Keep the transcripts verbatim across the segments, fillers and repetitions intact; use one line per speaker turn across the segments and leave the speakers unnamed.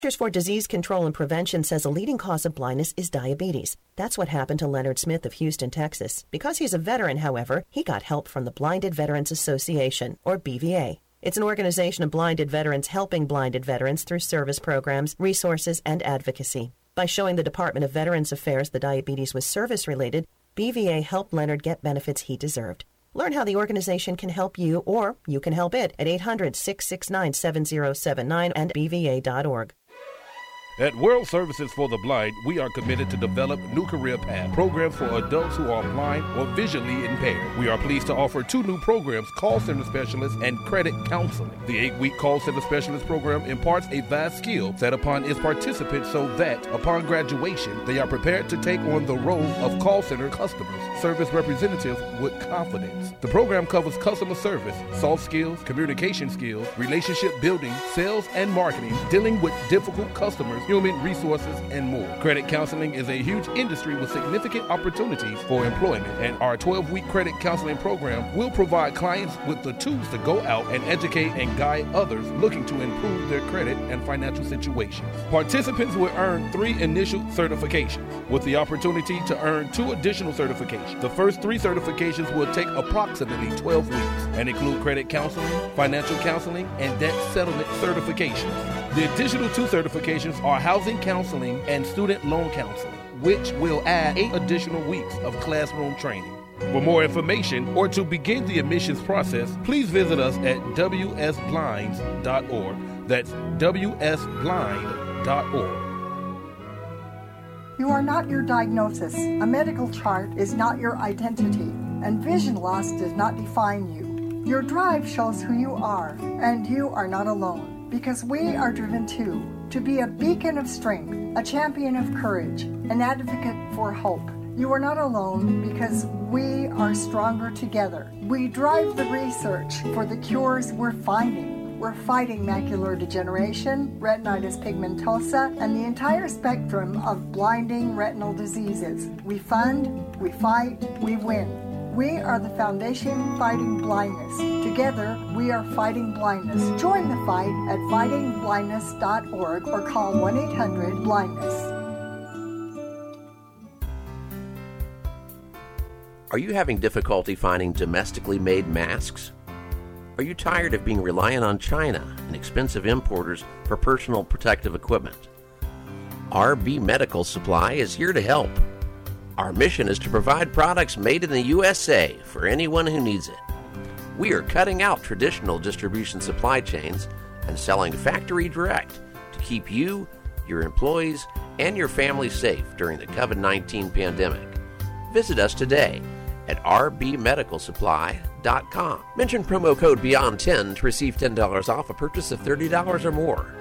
Centers for Disease Control and Prevention says a leading cause of blindness is diabetes. That's what happened to Leonard Smith of Houston, Texas. Because he's a veteran, however, he got help from the Blinded Veterans Association, or B V A. It's an organization of blinded veterans helping blinded veterans through service programs, resources, and advocacy. By showing the Department of Veterans Affairs the diabetes was service-related, B V A helped Leonard get benefits he deserved. Learn how the organization can help you, or you can help it, at eight hundred, six six nine, seven zero seven nine and b v a dot org.
At World Services for the Blind, we are committed to develop new career paths, programs for adults who are blind or visually impaired. We are pleased to offer two new programs, Call Center Specialist and Credit Counseling. The eight-week Call Center Specialist program imparts a vast skill set upon its participants so that, upon graduation, they are prepared to take on the role of call center customers, service representatives with confidence. The program covers customer service, soft skills, communication skills, relationship building, sales and marketing, dealing with difficult customers, human resources, and more. Credit counseling is a huge industry with significant opportunities for employment, and our twelve-week credit counseling program will provide clients with the tools to go out and educate and guide others looking to improve their credit and financial situations. Participants will earn three initial certifications with the opportunity to earn two additional certifications. The first three certifications will take approximately twelve weeks and include credit counseling, financial counseling, and debt settlement certifications. The additional two certifications are housing counseling and student loan counseling, which will add eight additional weeks of classroom training. For more information or to begin the admissions process, please visit us at w s blinds dot org. That's w s blind dot org.
You are not your diagnosis. A medical chart is not your identity, and vision loss does not define you. Your drive shows who you are, and you are not alone, because we are driven too, to be a beacon of strength, a champion of courage, an advocate for hope. You are not alone because we are stronger together. We drive the research for the cures we're finding. We're fighting macular degeneration, retinitis pigmentosa, and the entire spectrum of blinding retinal diseases. We fund, we fight, we win. We are the Foundation Fighting Blindness. Together, we are fighting blindness. Join the fight at fighting blindness dot org or call one eight hundred blindness.
Are you having difficulty finding domestically made masks? Are you tired of being reliant on China and expensive importers for personal protective equipment? R B Medical Supply is here to help. Our mission is to provide products made in the U S A for anyone who needs it. We are cutting out traditional distribution supply chains and selling factory direct to keep you, your employees, and your family safe during the covid nineteen pandemic. Visit us today at r b medical supply dot com. Mention promo code beyond ten to receive ten dollars off a purchase of thirty dollars or more.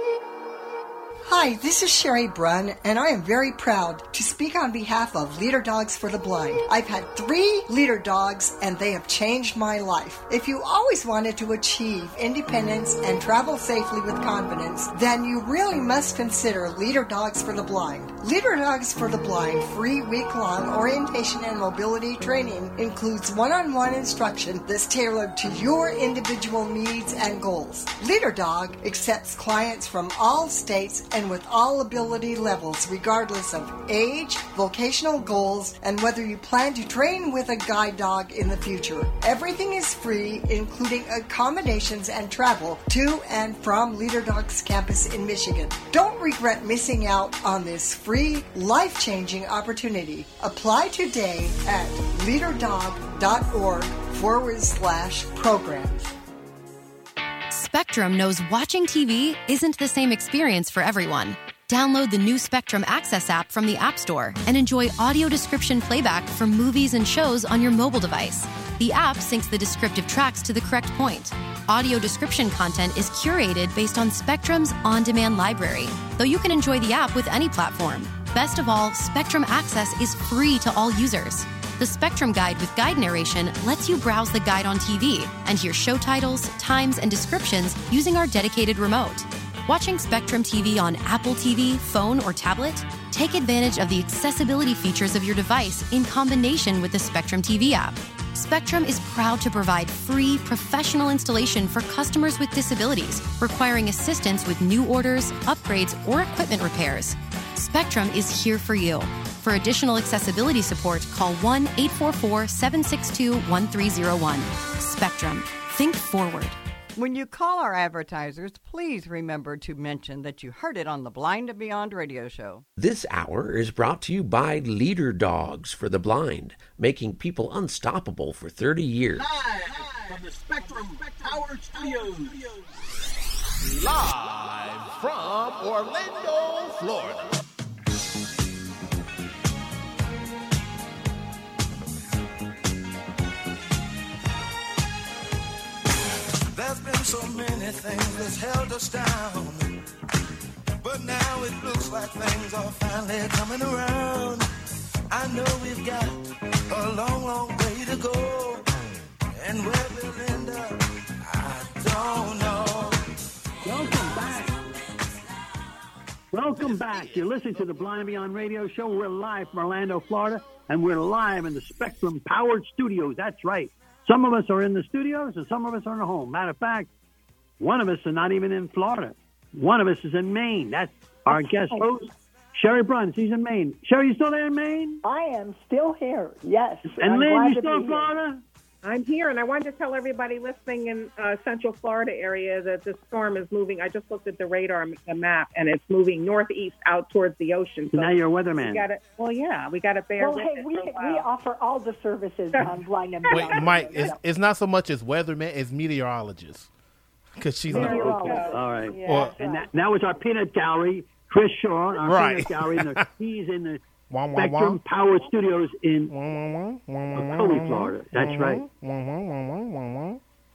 Hi, this is Sherry Brunn, and I am very proud to speak on behalf of Leader Dogs for the Blind. I've had three Leader Dogs, and they have changed my life. If you always wanted to achieve independence and travel safely with confidence, then you really must consider Leader Dogs for the Blind. Leader Dogs for the Blind free week-long orientation and mobility training includes one-on-one instruction that's tailored to your individual needs and goals. Leader Dog accepts clients from all states and with all ability levels, regardless of age, vocational goals, and whether you plan to train with a guide dog in the future. Everything is free, including accommodations and travel to and from Leader Dog's campus in Michigan. Don't regret missing out on this free, life-changing opportunity. Apply today at leaderdog.org forward slash programs.
Spectrum knows watching T V isn't the same experience for everyone. Download the new Spectrum Access app from the App Store and enjoy audio description playback for movies and shows on your mobile device. The app syncs the descriptive tracks to the correct point. Audio description content is curated based on Spectrum's on-demand library, though you can enjoy the app with any platform. Best of all, Spectrum Access is free to all users. The Spectrum Guide with guide narration lets you browse the guide on T V and hear show titles, times, and descriptions using our dedicated remote. Watching Spectrum T V on Apple T V, phone, or tablet? Take advantage of the accessibility features of your device in combination with the Spectrum T V app. Spectrum is proud to provide free professional installation for customers with disabilities requiring assistance with new orders, upgrades, or equipment repairs. Spectrum is here for you. For additional accessibility support, call one eight four four, seven six two, one three zero one. Spectrum. Think forward.
When you call our advertisers, please remember to mention that you heard it on the Blind and Beyond radio show.
This hour is brought to you by Leader Dogs for the Blind, making people unstoppable for thirty years.
Live from the Spectrum Power Studios. Live from Orlando, Florida.
There's been so many things that's held us down, but now it looks like things are finally coming around. I know we've got a long, long way to go, and where we'll end up, I don't know.
Welcome back. Welcome back. You're listening to the Blind and Beyond radio show. We're live from Orlando, Florida, and we're live in the Spectrum Powered Studios. That's right. Some of us are in the studios and some of us are in the home. Matter of fact, one of us are not even in Florida. One of us is in Maine. That's our guest host, Sherry Brunn. She's in Maine. Sherry, you still there in Maine?
I am still here, yes.
And
I'm
Lynn,
glad
you
to
still
be
in Florida?
I'm here, and I wanted to tell everybody listening in uh, Central Florida area that the storm is moving. I just looked at the radar the map, and it's moving northeast out towards the ocean.
So now you're a weatherman.
We got it. Well, yeah, we got to bear
well,
with
hey,
it
we,
for a while.
we offer all the services on Blind and Beyond.
Wait, Mike, it's, it's not so much as weatherman, it's meteorologist. Because she's not.
Okay. All right.
Yeah,
well, and that, that was our peanut gallery, Chris Shaw, our
right.
peanut gallery. And the, he's in the
wah, wah,
Spectrum
wah.
Power Studios in
Wah, wah, wah,
Ocoee, Florida. That's
wah,
right.
Wah, wah, wah, wah, wah, wah.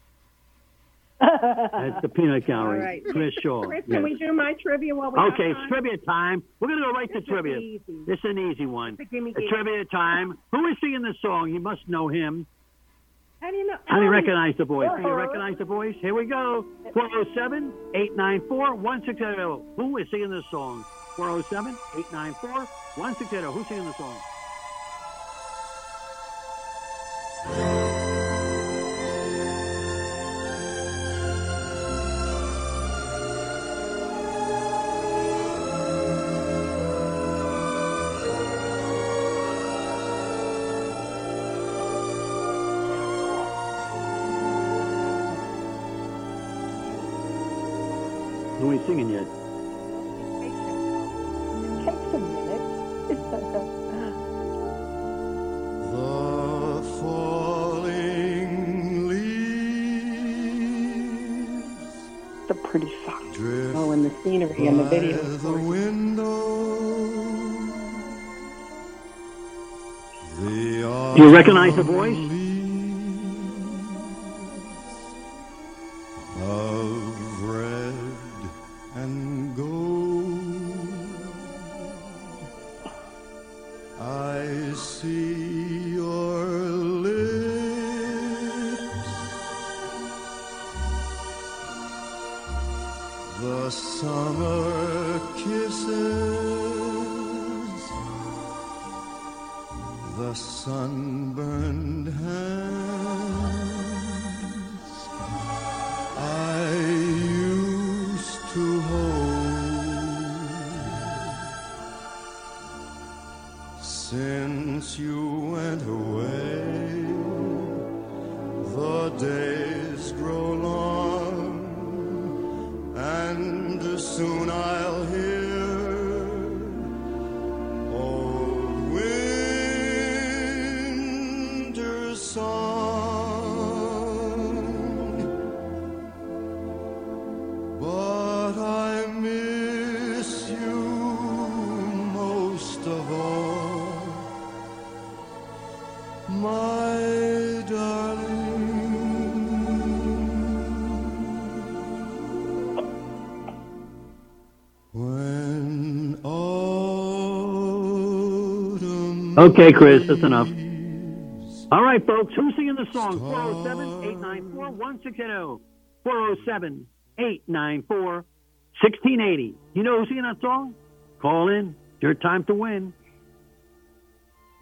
That's the peanut gallery,
All right.
Chris Shaw.
Chris,
Yes.
can we do my trivia while we
Okay,
have
it's
time?
trivia time. We're going to go right to
This is
trivia.
easy.
This is an easy one.
It's a gimme,
It's
gimme.
trivia time. Who is singing this song? You must know him.
How do you know?
How do you
Oh,
recognize the voice? Do you
Uh-huh.
recognize the voice? Here we go. four oh seven, eight nine four, one six eight oh. Who is singing this song? four oh seven, eight nine four, one six eight oh. Who's singing the song? Who is singing yet?
It takes a minute.
The falling leaves
It's a pretty song.
drift
Oh, and the scenery and the video.
by the window. The
Do you recognize the voice?
of red and gold, I see your lips, the summer kisses, the sunburned hands I used to hold. Since you went away, the days grow long, and soon I'll hear old winter's song. But I miss you most of all, my darling. When autumn
Okay, Chris, that's enough. All right, folks, who's singing the song? four oh seven, eight nine four, one six eight oh. four oh seven, eight nine four, one six eight oh. You know who's singing that song? Call in. It's your time to win.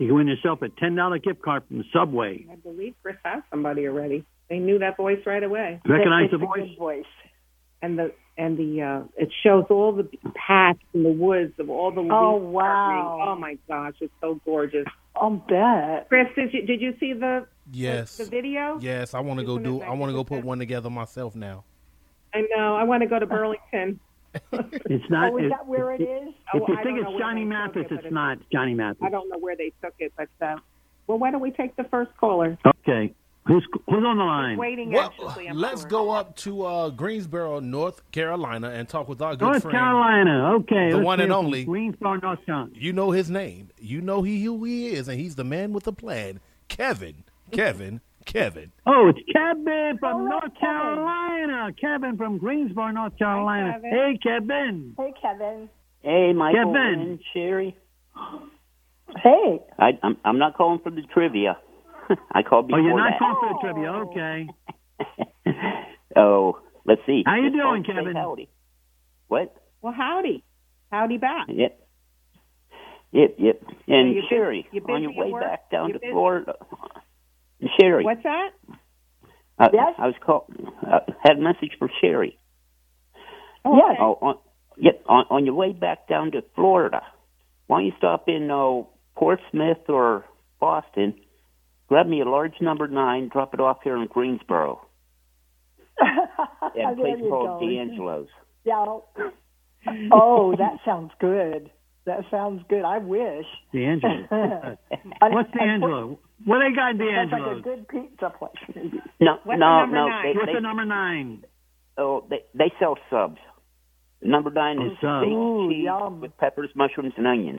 You can win yourself a ten dollar gift card from Subway.
I believe Chris has somebody already. They knew that voice right away.
Recognize
It's
the
a
voice?
good voice.
And the and the uh, it shows all the paths in the woods of all the leaves.
Oh, wow.
Oh my gosh, it's so gorgeous.
I'll bet.
Chris, did you did you see the
Yes.
the, the video?
Yes, I want to go do. I want to go put one together myself now.
I know. I want to go to Burlington.
It's not.
Oh, is
it-
that where it is?
If
Oh,
you
I
think
don't know
it's
where
Johnny
they
Mathis,
took it,
it's
but
not Johnny Mathis.
I don't know where they took it, but uh, well, why don't we take the first caller?
Okay. Who's who's on the line?
Waiting
Well,
anxiously. I'm
let's
hungry.
go up to uh, Greensboro, North Carolina, and talk with our good
North
friend,
Carolina. Okay.
the
let's
one
hear
and
from
only.
Greensboro, North Carolina.
You know his name. You know he who he is, and he's the man with the plan. Kevin, Kevin, Kevin.
Oh, it's Kevin from
All right,
North
Kevin.
Carolina. Kevin from Greensboro, North Carolina.
Kevin.
Hey, Kevin.
Hey, Kevin.
Hey, Michael
Kevin.
and Sherry.
Hey.
I, I'm I'm not calling for the trivia. I called
Oh,
before
you're not
that.
calling for the trivia. Okay.
Oh, let's see.
How you
Just
doing,
called to say
Kevin?
Howdy. What?
Well, howdy, howdy back.
Yep. Yep, yep. And
you bu-
Sherry,
you
on your
busy at
way
work?
back down
You
to
busy?
Florida. Sherry.
What's that?
Uh,
Yes?
I was call. Uh, had a message for Sherry.
Oh,
Yes.
Oh, on, yep. On, on your way back down to Florida, why don't you stop in uh, Portsmouth or Boston? Grab me a large number nine. Drop it off here in Greensboro. At a
There
place
you
called
go.
D'Angelo's.
Yeah. Oh, that sounds good. That sounds good. I wish.
D'Angelo.
I-
What's
I-
D'Angelo? What they got in
Sounds like a
D'Angelo's?
good pizza place.
No,
What's the
no,
number
no.
nine?
They,
What's
they,
the number nine?
oh, they they sell subs. Number nine
Oh,
is
subs.
steak
Ooh,
cheese
yum.
with peppers, mushrooms, and onions.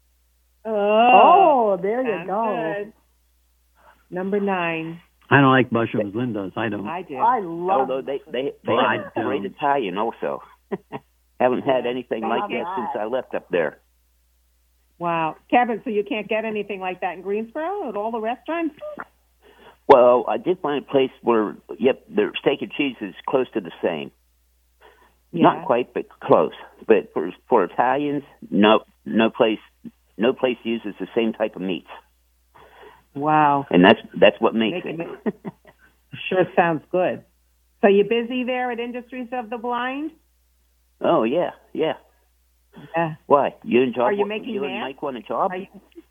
Oh, there you
Sounds
go.
good. Number nine.
I don't like mushrooms. Lynn does. I don't.
I do.
I love
Although they they they
Well,
have
I
great
don't.
Italian also. Haven't had anything like
Love
that
that.
since I left up there.
Wow, Kevin. So you can't get anything like that in Greensboro at all the restaurants?
Well, I did find a place where, yep, their steak and cheese is close to the same. Not quite, but close. But for for Italians, no, no place, no place uses the same type of meats,
Wow.
and that's that's what makes
Making
it.
Sure sounds good. So you busy there at Industries of the Blind?
Oh yeah, yeah.
Yeah.
Why you and job?
Are you making
you and
masks?
Mike want a job?
Are you...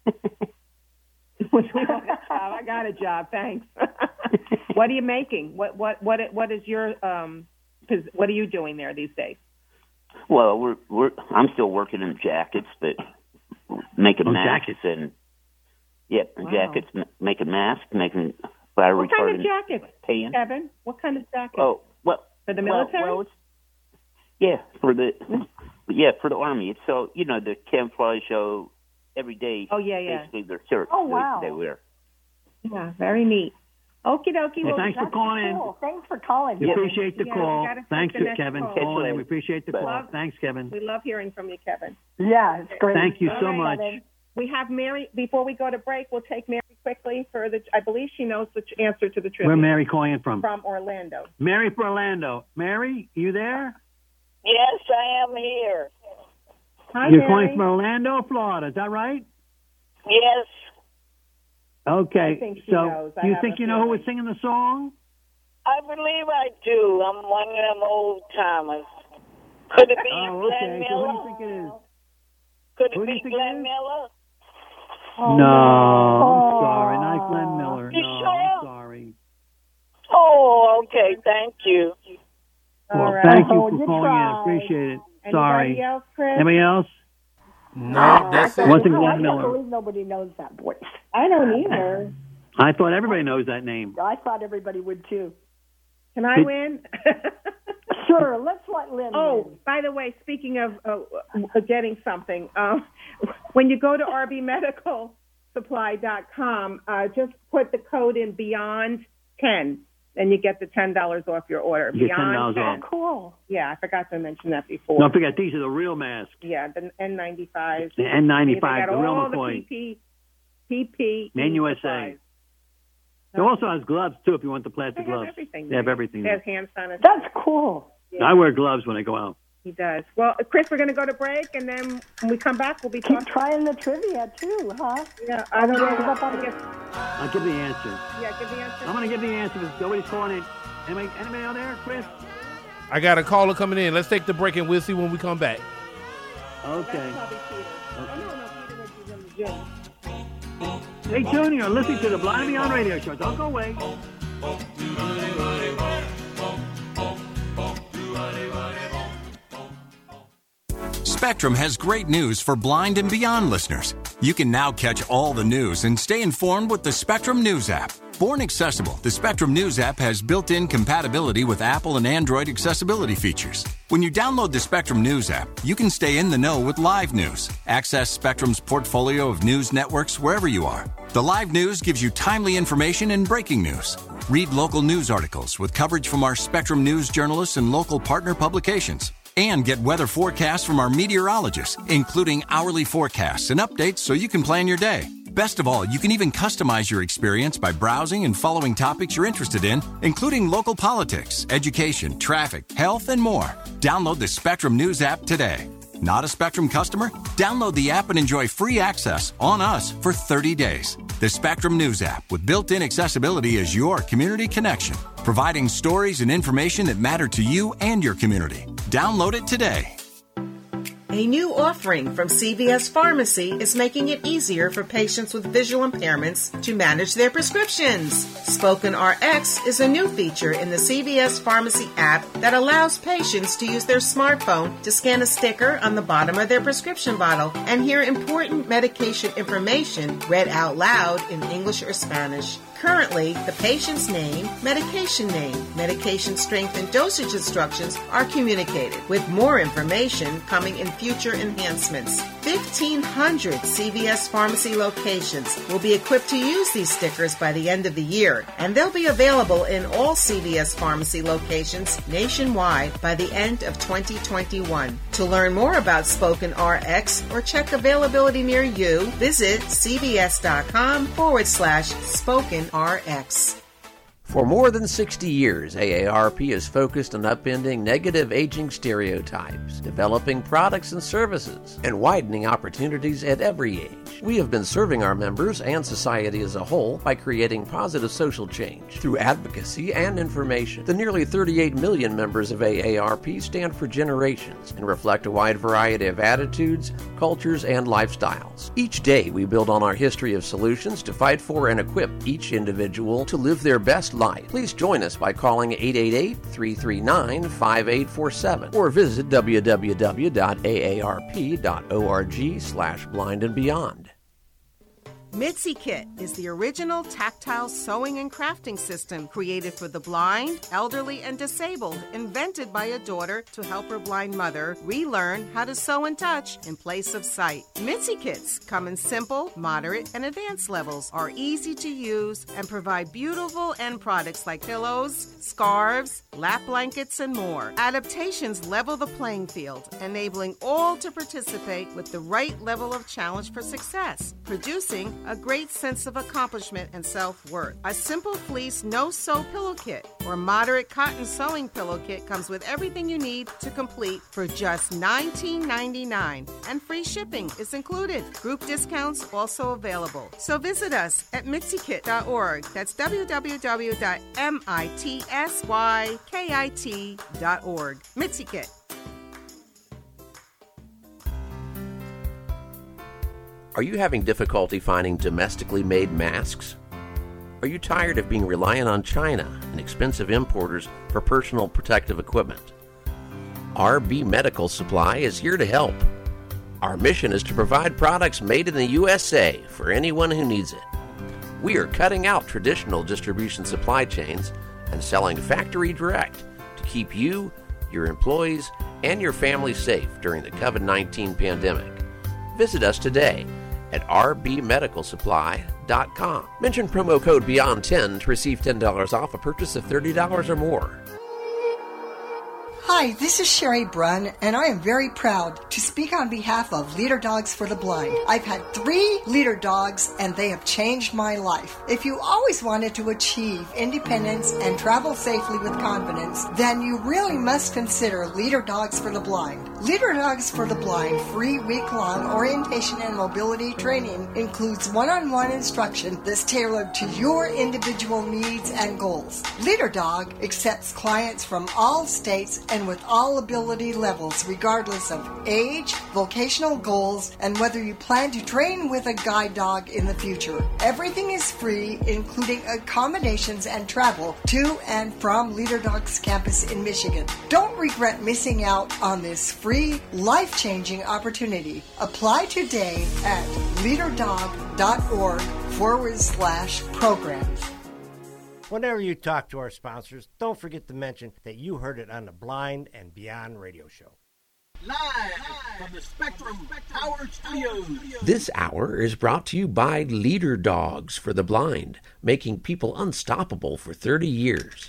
We want a job. I got a job. Thanks. What are you making? What what what what is your um? Cause what are you doing there these days?
Well, we're we're I'm still working in jackets, but making
Oh,
masks
jackets.
and yep,
Wow.
jackets, m- making masks, making fire
What kind of
retardant
jacket,
tan.
Kevin? What kind of jacket?
Oh, well,
For the
well-
military?
Well, it's, yeah, for the yeah for the army. It's so you know the camouflage show every day.
Oh, yeah, yeah.
Basically, their shirts.
Oh,
they-
wow.
They, wear.
Yeah, very neat. Okie dokie.
Hey,
Well,
thanks for
That's
calling in.
cool. Thanks for calling.
We
Yeah.
appreciate the
Yeah, we
call.
gotta take
Thanks,
the next
Kevin,
call.
for calling in. We appreciate the
But-
call. Thanks, Kevin.
we love hearing from you, Kevin.
Yeah, it's great.
Thank you
All
so
right,
much.
Kevin.
We have Mary. Before we go to break, we'll take Mary quickly for the. I believe she knows the tr- answer to the trivia.
Where Mary calling in from?
From Orlando.
Mary from Orlando. Mary, you there?
Yes, I am here.
Hi,
You're
Mary.
calling from Orlando, Florida. Is that right?
Yes,
Okay.
I think she
so
knows. I
you
have
think
a
you know who
feeling.
was singing the song?
I believe I do. I'm one of them old timers. Could it be
Oh,
Glenn
okay. So who do
Miller?
you think it is?
Could it
who do
be
you think it
Glenn
is?
Miller?
Oh,
no,
no.
I'm sorry. Not Glenn Miller.
You
no,
sure?
I'm sorry.
Oh, okay. Thank you.
All
Well,
right.
thank you
Oh,
for
you
calling
tried.
in. Appreciate it.
Anybody
Sorry.
else, Chris?
Anybody else?
No, that's it.
Wasn't
Wow,
Glenn
I can't
Miller.
believe nobody knows that voice.
I don't either.
I thought everybody knows that name.
I thought everybody would too.
Can I
Did-
win?
Sure, let's let Lynn
Oh,
win.
by the way, speaking of uh, getting something, um, when you go to r b medical supply dot com, uh, just put the code in Beyond ten, and you get the ten dollars off your order.
You get ten
Beyond
dollars
ten.
off.
Cool.
Yeah, I forgot to mention that before.
Don't forget, these are the real masks.
Yeah, the N ninety-five.
The N ninety-five,
They got
the real
all
McCoy.
the P P, P P,
Man U S A.
supplies.
It also has gloves, too, if you want the
They
plastic
have
gloves.
everything.
They have
there.
everything
They
there.
have hand sanitizer.
That's cool.
Yeah.
I wear gloves when I go out.
He does. Well, Chris, we're going to go to break, and then when we come back, we'll be
Keep
talking.
trying the trivia, too, huh?
Yeah, I don't know.
I guess.
I'll give the answer.
Yeah, give the answer.
I'm going to give the answer because nobody's calling in. Anybody, anybody out there, Chris?
I got a caller coming in. Let's take the break, and we'll see when we come back.
Okay.
That's probably Peter. Oh, no, no, Peter was in the gym.
Stay tuned. You're listening to the Blind Beyond Radio Show. Don't go away.
Spectrum has great news for Blind and Beyond listeners. You can now catch all the news and stay informed with the Spectrum News app. Born accessible, the Spectrum News app has built-in compatibility with Apple and Android accessibility features. When you download the Spectrum News app, you can stay in the know with live news. Access Spectrum's portfolio of news networks wherever you are. The live news gives you timely information and breaking news. Read local news articles with coverage from our Spectrum News journalists and local partner publications. And get weather forecasts from our meteorologists, including hourly forecasts and updates so you can plan your day. Best of all, you can even customize your experience by browsing and following topics you're interested in, including local politics, education, traffic, health, and more. Download the Spectrum News app today. Not a Spectrum customer? Download the app and enjoy free access on us for thirty days. The Spectrum News app with built-in accessibility is your community connection, providing stories and information that matter to you and your community. Download it today.
A new offering from C V S Pharmacy is making it easier for patients with visual impairments to manage their prescriptions. Spoken R X is a new feature in the C V S Pharmacy app that allows patients to use their smartphone to scan a sticker on the bottom of their prescription bottle and hear important medication information read out loud in English or Spanish. Currently, the patient's name, medication name, medication strength, and dosage instructions are communicated, with more information coming in future enhancements. fifteen hundred C V S Pharmacy locations will be equipped to use these stickers by the end of the year, and they'll be available in all C V S Pharmacy locations nationwide by the end of twenty twenty-one. To learn more about Spoken R X or check availability near you, visit cvs.com forward slash spoken R X.
For more than sixty years, A A R P is focused on upending negative aging stereotypes, developing products and services, and widening opportunities at every age. We have been serving our members and society as a whole by creating positive social change through advocacy and information. The nearly thirty-eight million members of A A R P stand for generations and reflect a wide variety of attitudes, cultures, and lifestyles. Each day, we build on our history of solutions to fight for and equip each individual to live their best life. Please join us by calling eight eight eight, three three nine, five eight four seven or visit w w w dot a a r p dot org slash blind and beyond.
Mitzi Kit is the original tactile sewing and crafting system created for the blind, elderly, and disabled, invented by a daughter to help her blind mother relearn how to sew and touch in place of sight. Mitzi Kits come in simple, moderate, and advanced levels, are easy to use, and provide beautiful end products like pillows, scarves, lap blankets, and more. Adaptations level the playing field, enabling all to participate with the right level of challenge for success, producing a great sense of accomplishment and self-worth. A simple fleece no-sew pillow kit or moderate cotton sewing pillow kit comes with everything you need to complete for just nineteen ninety-nine dollars, and free shipping is included. Group discounts also available. So visit us at mitzi kit dot org. That's w w w dot mitzy kit dot org. Mitzi Kit.
Are you having difficulty finding domestically made masks? Are you tired of being reliant on China and expensive importers for personal protective equipment? R B Medical Supply is here to help. Our mission is to provide products made in the U S A for anyone who needs it. We are cutting out traditional distribution supply chains and selling factory direct to keep you, your employees, and your family safe during the covid nineteen pandemic. Visit us today at r b medical supply dot com. Mention promo code beyond ten to receive ten dollars off a purchase of thirty dollars or more.
Hi, this is Sherry Brunn, and I am very proud to speak on behalf of Leader Dogs for the Blind. I've had three Leader Dogs, and they have changed my life. If you always wanted to achieve independence and travel safely with confidence, then you really must consider Leader Dogs for the Blind. Leader Dogs for the Blind free week-long orientation and mobility training includes one-on-one instruction that's tailored to your individual needs and goals. Leader Dog accepts clients from all states and with all ability levels, regardless of age, vocational goals, and whether you plan to train with a guide dog in the future. Everything is free, including accommodations and travel to and from Leader Dog's campus in Michigan. Don't regret missing out on this free, life-changing opportunity. Apply today at leaderdog.org forward slash programs.
Whenever you talk to our sponsors, don't forget to mention that you heard it on the Blind and Beyond radio show.
Live from the Spectrum Power Studios.
This hour is brought to you by Leader Dogs for the Blind, making people unstoppable for thirty years.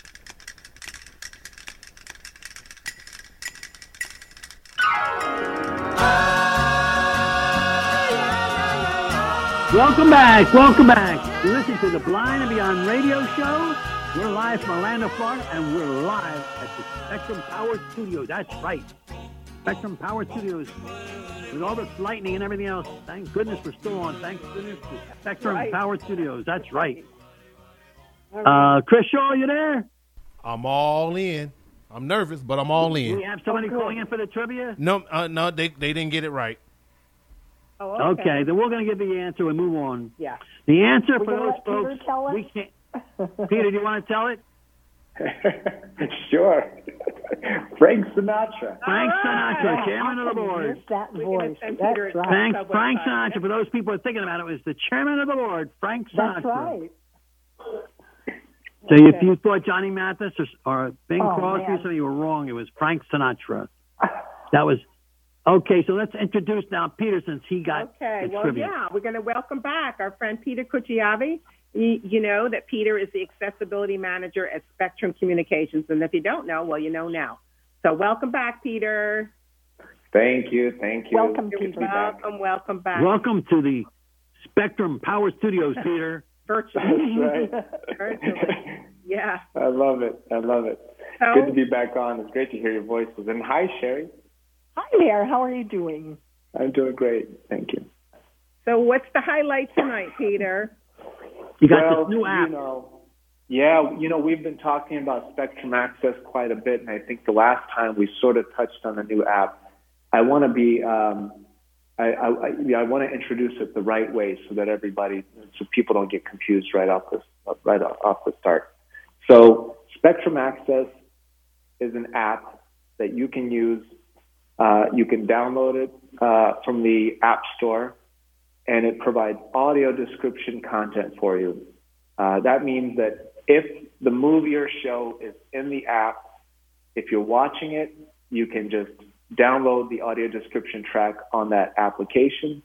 Welcome back, welcome back. You listen to the Blind and Beyond radio show. We're live from Orlando, Florida, and we're live at the Spectrum Power Studios. That's right. Spectrum Power Studios. With all this lightning and everything else, thank goodness we're still on. Thank goodness to Spectrum right. Power Studios. That's right. Uh, Chris Shaw, you there?
I'm all in. I'm nervous, but I'm all in.
Do we have somebody okay. calling in for the trivia?
No, uh, no, they they didn't get it right.
Oh, okay. okay, then we're going to give the answer and move on.
Yeah.
The answer
we're
for those folks,
Peter tell us?
we can't. Peter, do you want to tell it?
Sure. Frank Sinatra.
Frank
right.
Sinatra, chairman of the board.
That voice. That's right.
Frank, Frank Sinatra, for those people who are thinking about it, was the chairman of the board, Frank Sinatra.
That's right.
So okay. if you thought Johnny Mathis or, or Bing
oh,
Crosby
man.
or something, you were wrong. It was Frank Sinatra. That was... Okay, so let's introduce now Peter since he got
Okay,
the
well,
trivia.
yeah, we're going to welcome back our friend Peter Cucciavi. You, you know that Peter is the accessibility manager at Spectrum Communications, and if you don't know, well, you know now. So welcome back, Peter.
Thank you, thank you.
Welcome, Peter.
Welcome, welcome back.
Welcome to the Spectrum Power Studios, Peter.
Virtually.
That's right.
Virtually. Yeah.
I love it. I love it.
So,
Good to be back on. It's great to hear your voices. And hi, Sherry.
Hi there. How are you doing?
I'm doing great. Thank you.
So what's the highlight tonight, Peter?
You got
well,
this new app.
You know, yeah, you know, we've been talking about Spectrum Access quite a bit, and I think the last time we sort of touched on a new app. I want to be, um, I, I, I, I want to introduce it the right way so that everybody, so people don't get confused right off the right off the start. So Spectrum Access is an app that you can use. Uh, you can download it uh, from the App Store, and it provides audio description content for you. Uh, that means that if the movie or show is in the app, if you're watching it, you can just download the audio description track on that application,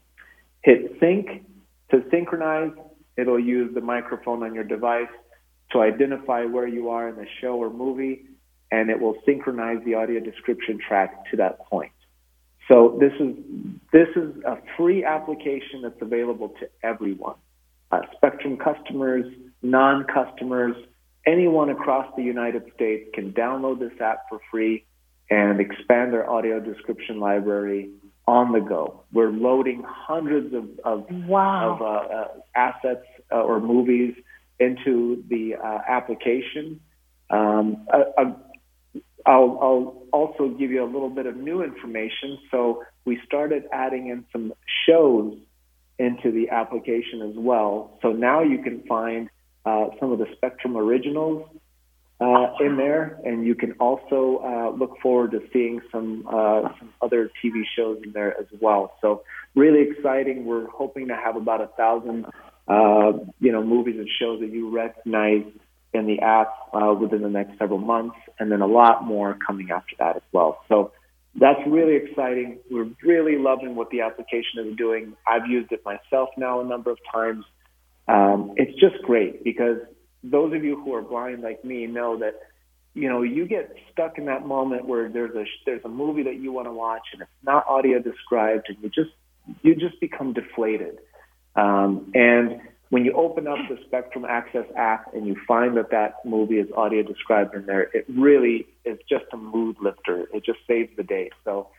hit sync to synchronize. It'll use the microphone on your device to identify where you are in the show or movie, and it will synchronize the audio description track to that point. So this is this is a free application that's available to everyone. Uh, Spectrum customers, non-customers, anyone across the United States can download this app for free and expand their audio description library on the go. We're loading hundreds of, of,
wow.
of uh, uh, assets uh, or movies into the uh, application. Um, a, a, I'll, I'll also give you a little bit of new information. So we started adding in some shows into the application as well. So now you can find uh, some of the Spectrum originals uh, in there, and you can also uh, look forward to seeing some, uh, some other T V shows in there as well. So really exciting. We're hoping to have about a thousand, uh, you know, movies and shows that you recognize in the app uh, within the next several months, and then a lot more coming after that as well. So that's really exciting. We're really loving what the application is doing. I've used it myself now a number of times. Um, it's just great because those of you who are blind like me know that you know, you get stuck in that moment where there's a there's a movie that you want to watch and it's not audio described, and you just you just become deflated. Um, and when you open up the Spectrum Access app and you find that that movie is audio described in there, it really is just a mood lifter. It just saves the day. So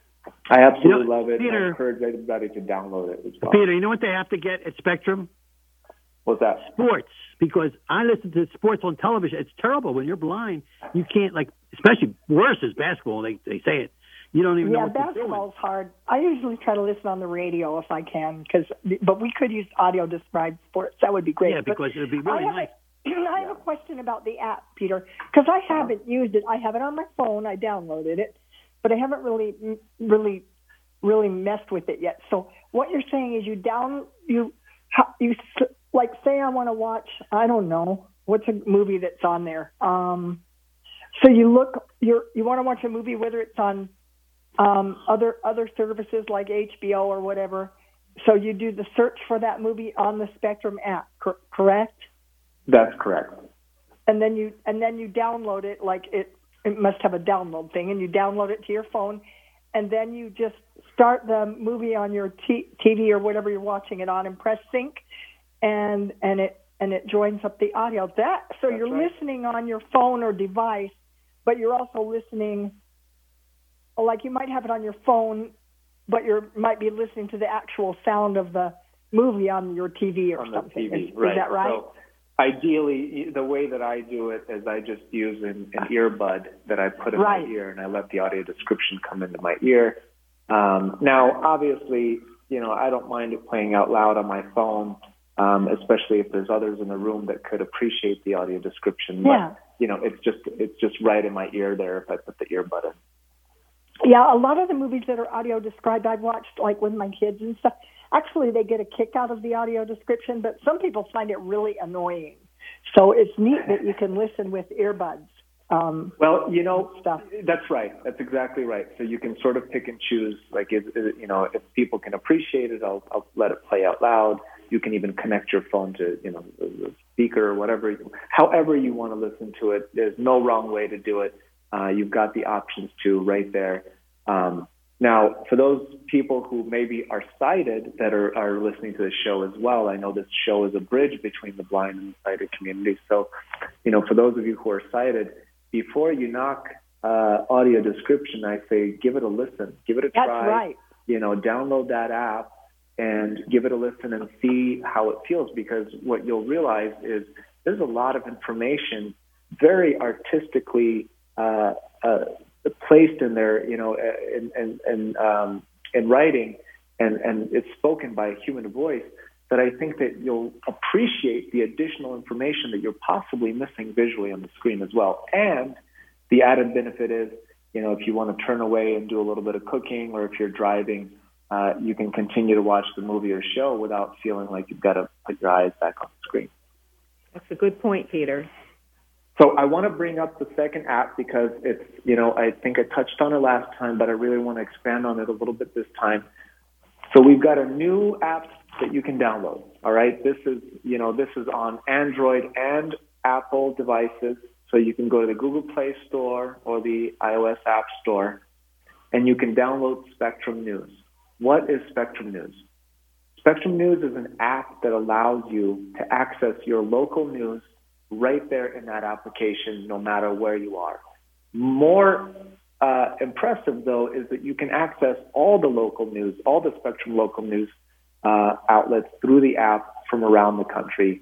I absolutely
you know,
love it.
Peter,
I encourage everybody to download it as well.
Peter, you know what they have to get at Spectrum?
What's that?
Sports. Because I listen to sports on television. It's terrible when you're blind. You can't, like, especially worse is basketball. They they say it. You don't even
yeah,
know what
basketball's hard. I usually try to listen on the radio if I can, because but we could use audio described sports. That would be great.
Yeah, because it would be really
I have
nice.
A, I have a question about the app, Peter, because I haven't used it. I have it on my phone. I downloaded it, but I haven't really, really, really messed with it yet. So what you're saying is you down you you like say I want to watch, I don't know, what's a movie that's on there. Um, so you look you you want to watch a movie, whether it's on Um, other other services like H B O or whatever. So you do the search for that movie on the Spectrum app, cor- correct?
That's correct.
And then you and then you download it. Like it, it must have a download thing, and you download it to your phone, and then you just start the movie on your t- TV or whatever you're watching it on, and press sync, and and it and it joins up the audio. That so
That's
you're
right.
listening on your phone or device, but you're also listening. Like you might have it on your phone, but you might be listening to the actual sound of the movie on your T V or
on
something.
the T V,
Is,
right.
is that right?
So ideally, the way that I do it is I just use an, an earbud that I put in
Right.
my ear, and I let the audio description come into my ear. Um, now, obviously, you know, I don't mind it playing out loud on my phone, um, especially if there's others in the room that could appreciate the audio description.
Yeah.
But, you know, it's just it's just right in my ear there if I put the earbud in.
Yeah, a lot of the movies that are audio described, I've watched like with my kids and stuff. Actually, they get a kick out of the audio description, but some people find it really annoying. So it's neat that you can listen with earbuds. Um,
Well, you know,
stuff.
that's right. That's exactly right. So you can sort of pick and choose. Like, if, you know, if people can appreciate it, I'll, I'll let it play out loud. You can even connect your phone to, you know, the speaker or whatever. However you want to listen to it, there's no wrong way to do it. Uh, you've got the options too right there. Um, now, for those people who maybe are sighted that are, are listening to the show as well, I know this show is a bridge between the blind and the sighted community. So, you know, for those of you who are sighted, before you knock uh, audio description, I say give it a listen, give it a
That's
try.
right.
You know, download that app and give it a listen and see how it feels, because what you'll realize is there's a lot of information very artistically uh, uh, placed in there, you know, in, in, in, um, in writing, and, and it's spoken by a human voice, that I think that you'll appreciate the additional information that you're possibly missing visually on the screen as well. And the added benefit is, you know, if you want to turn away and do a little bit of cooking, or if you're driving, uh, you can continue to watch the movie or show without feeling like you've got to put your eyes back on the screen.
That's a good point, Peter.
So I want to bring up the second app because it's, you know, I think I touched on it last time, but I really want to expand on it a little bit this time. So we've got a new app that you can download. All right. This is, you know, this is on Android and Apple devices. So you can go to the Google Play Store or the iOS App Store, and you can download Spectrum News. What is Spectrum News? Spectrum News is an app that allows you to access your local news right there in that application, no matter where you are. More uh, impressive, though, is that you can access all the local news, all the Spectrum local news uh, outlets through the app from around the country.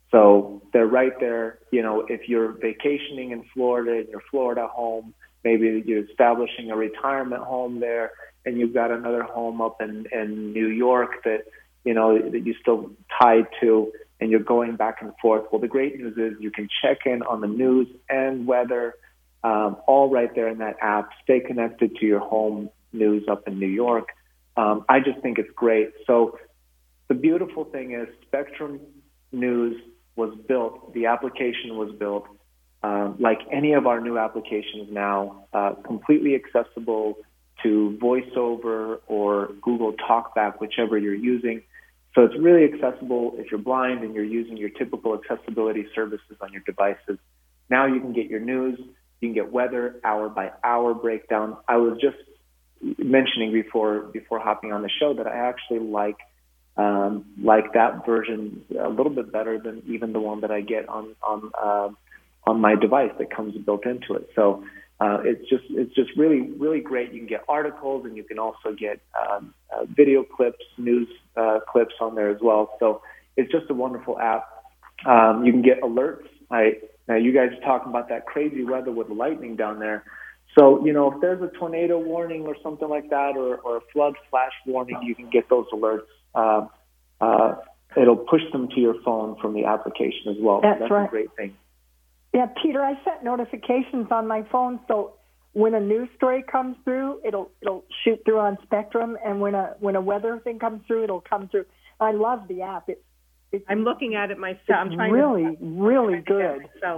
So they're right there. You know, if you're vacationing in Florida, in your Florida home, maybe you're establishing a retirement home there, and you've got another home up in, in New York that, you know, that you're still tied to, and you're going back and forth. Well, the great news is you can check in on the news and weather, um, all right there in that app. Stay connected to your home news up in New York. Um, I just think it's great. So the beautiful thing is Spectrum News was built, the application was built, um, like any of our new applications now, uh, completely accessible to VoiceOver or Google TalkBack, whichever you're using. So it's really accessible if you're blind and you're using your typical accessibility services on your devices. Now you can get your news You can get weather, hour by hour breakdown. I was just mentioning before before hopping on the show that I actually like um, like that version a little bit better than even the one that I get on on uh, on my device that comes built into it. So uh, it's just it's just really really great. You can get articles and you can also get um, uh, video clips, news uh, clips on there as well. So it's just a wonderful app. Um, you can get alerts. I now you guys are talking about that crazy weather with lightning down there. So, you know, if there's a tornado warning or something like that, or, or a flood flash warning, you can get those alerts. Uh, uh, it'll push them to your phone from the application as well.
That's,
so that's
right.
a great thing.
Yeah, Peter, I set notifications on my phone, so when a news story comes through, it'll it'll shoot through on Spectrum, and when a when a weather thing comes through, it'll come through. I love the app. It, it's,
I'm looking at it myself. I'm
it's
trying
really,
to,
really good.
Myself.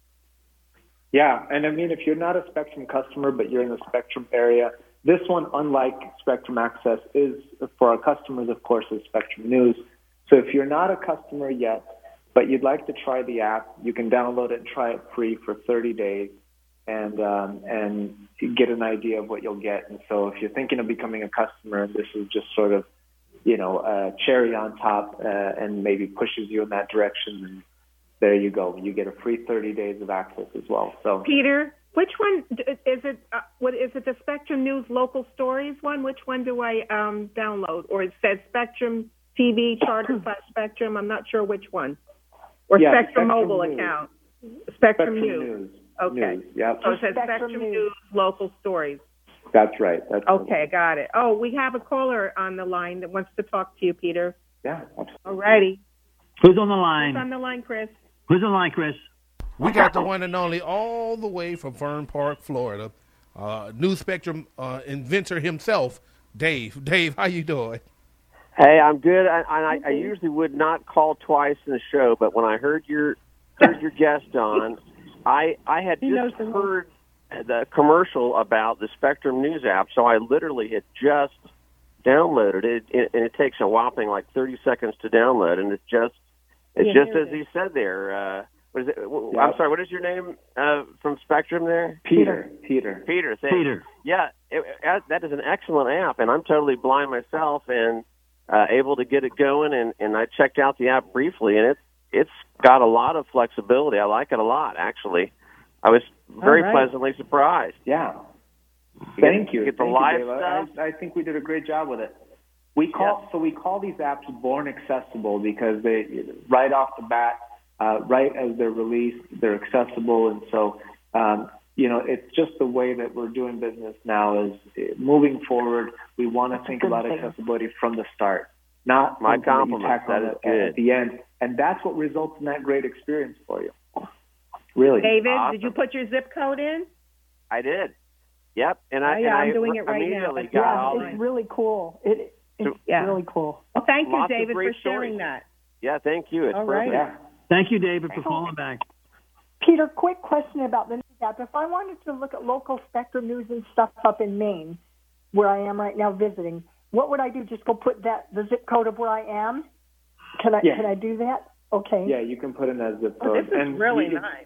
Yeah, and I mean, if you're not a Spectrum customer, but you're in the Spectrum area, this one, unlike Spectrum Access, is for our customers, of course, is Spectrum News. So if you're not a customer yet, but you'd like to try the app, you can download it and try it free for thirty days and um, and get an idea of what you'll get. And so if you're thinking of becoming a customer, this is just sort of, you know, a cherry on top uh, and maybe pushes you in that direction. And there you go. You get a free thirty days of access as well. So,
Peter, which one is it? Uh, what is it? The Spectrum News Local Stories one? Which one do I um, download? Or it says Spectrum T V Charter slash Spectrum. I'm not sure which one. Or
yeah,
Spectrum,
Spectrum
Mobile
News.
account. Spectrum,
Spectrum
News.
News.
Okay.
News. Yep.
So it says
Spectrum
Spectrum
News.
News Local Stories.
That's right. That's
Okay, got it. Oh, we have a caller on the line that wants to talk to you, Peter.
Yeah, absolutely.
All righty.
Who's on the line?
Who's on the line, Chris?
Who's on the line, Chris?
We got the one and only all the way from Fern Park, Florida. Uh, New Spectrum uh, inventor himself, Dave. Dave, how you doing?
Hey, I'm good. I, I, I usually would not call twice in the show, but when I heard your heard your guest on, I I had just heard the commercial about the Spectrum News app, so I literally had just downloaded it, it and it takes a whopping like thirty seconds to download, and it's just it's
Yeah,
just
here
as
it
he said there. Uh, what is it?
Yeah.
I'm sorry. What is your name uh, from Spectrum there?
Peter. Peter.
Peter. Thanks.
Peter.
Yeah, it, it, that is an excellent app, and I'm totally blind myself, and uh, able to get it going. And, and I checked out the app briefly, and it's it's got a lot of flexibility. I like it a lot, actually. I was very
All right.
pleasantly surprised.
Yeah.
You
Thank
get,
you.
You get the
Thank
live
you, Dave.
stuff.
I, I think we did a great job with it. We call
Yeah.
so we call these apps born accessible because they right off the bat, uh, right as they're released, they're accessible, and so um, you know it's just the way that we're doing business now. Is uh, moving forward. We want to think about accessibility from the start, not
My
something that you
compliments.
tack on
That is
at,
good.
at the end, and that's what results in that great experience for you. Really,
David,
Awesome.
did you put your zip code in?
I did. Yep, and I
Oh, yeah,
and
I'm
I
doing it right now.
immediately
That's
got
Yeah,
all
it's
the
really cool. It, it's
Yeah.
really cool.
Well, thank you,
Lots of
David,
great
for sharing
stories.
that.
yeah. Thank you. It's
All right.
perfect.
yeah.
Thank you, David, for calling back.
Peter, quick question about the news app. If I wanted to look at local Spectrum News and stuff up in Maine, where I am right now visiting, what would I do? Just go put that the zip code of where I am? Can I
Yeah.
can I do that? Okay.
Yeah, you can put in that zip
Oh,
code.
this is
and
really
you-
nice.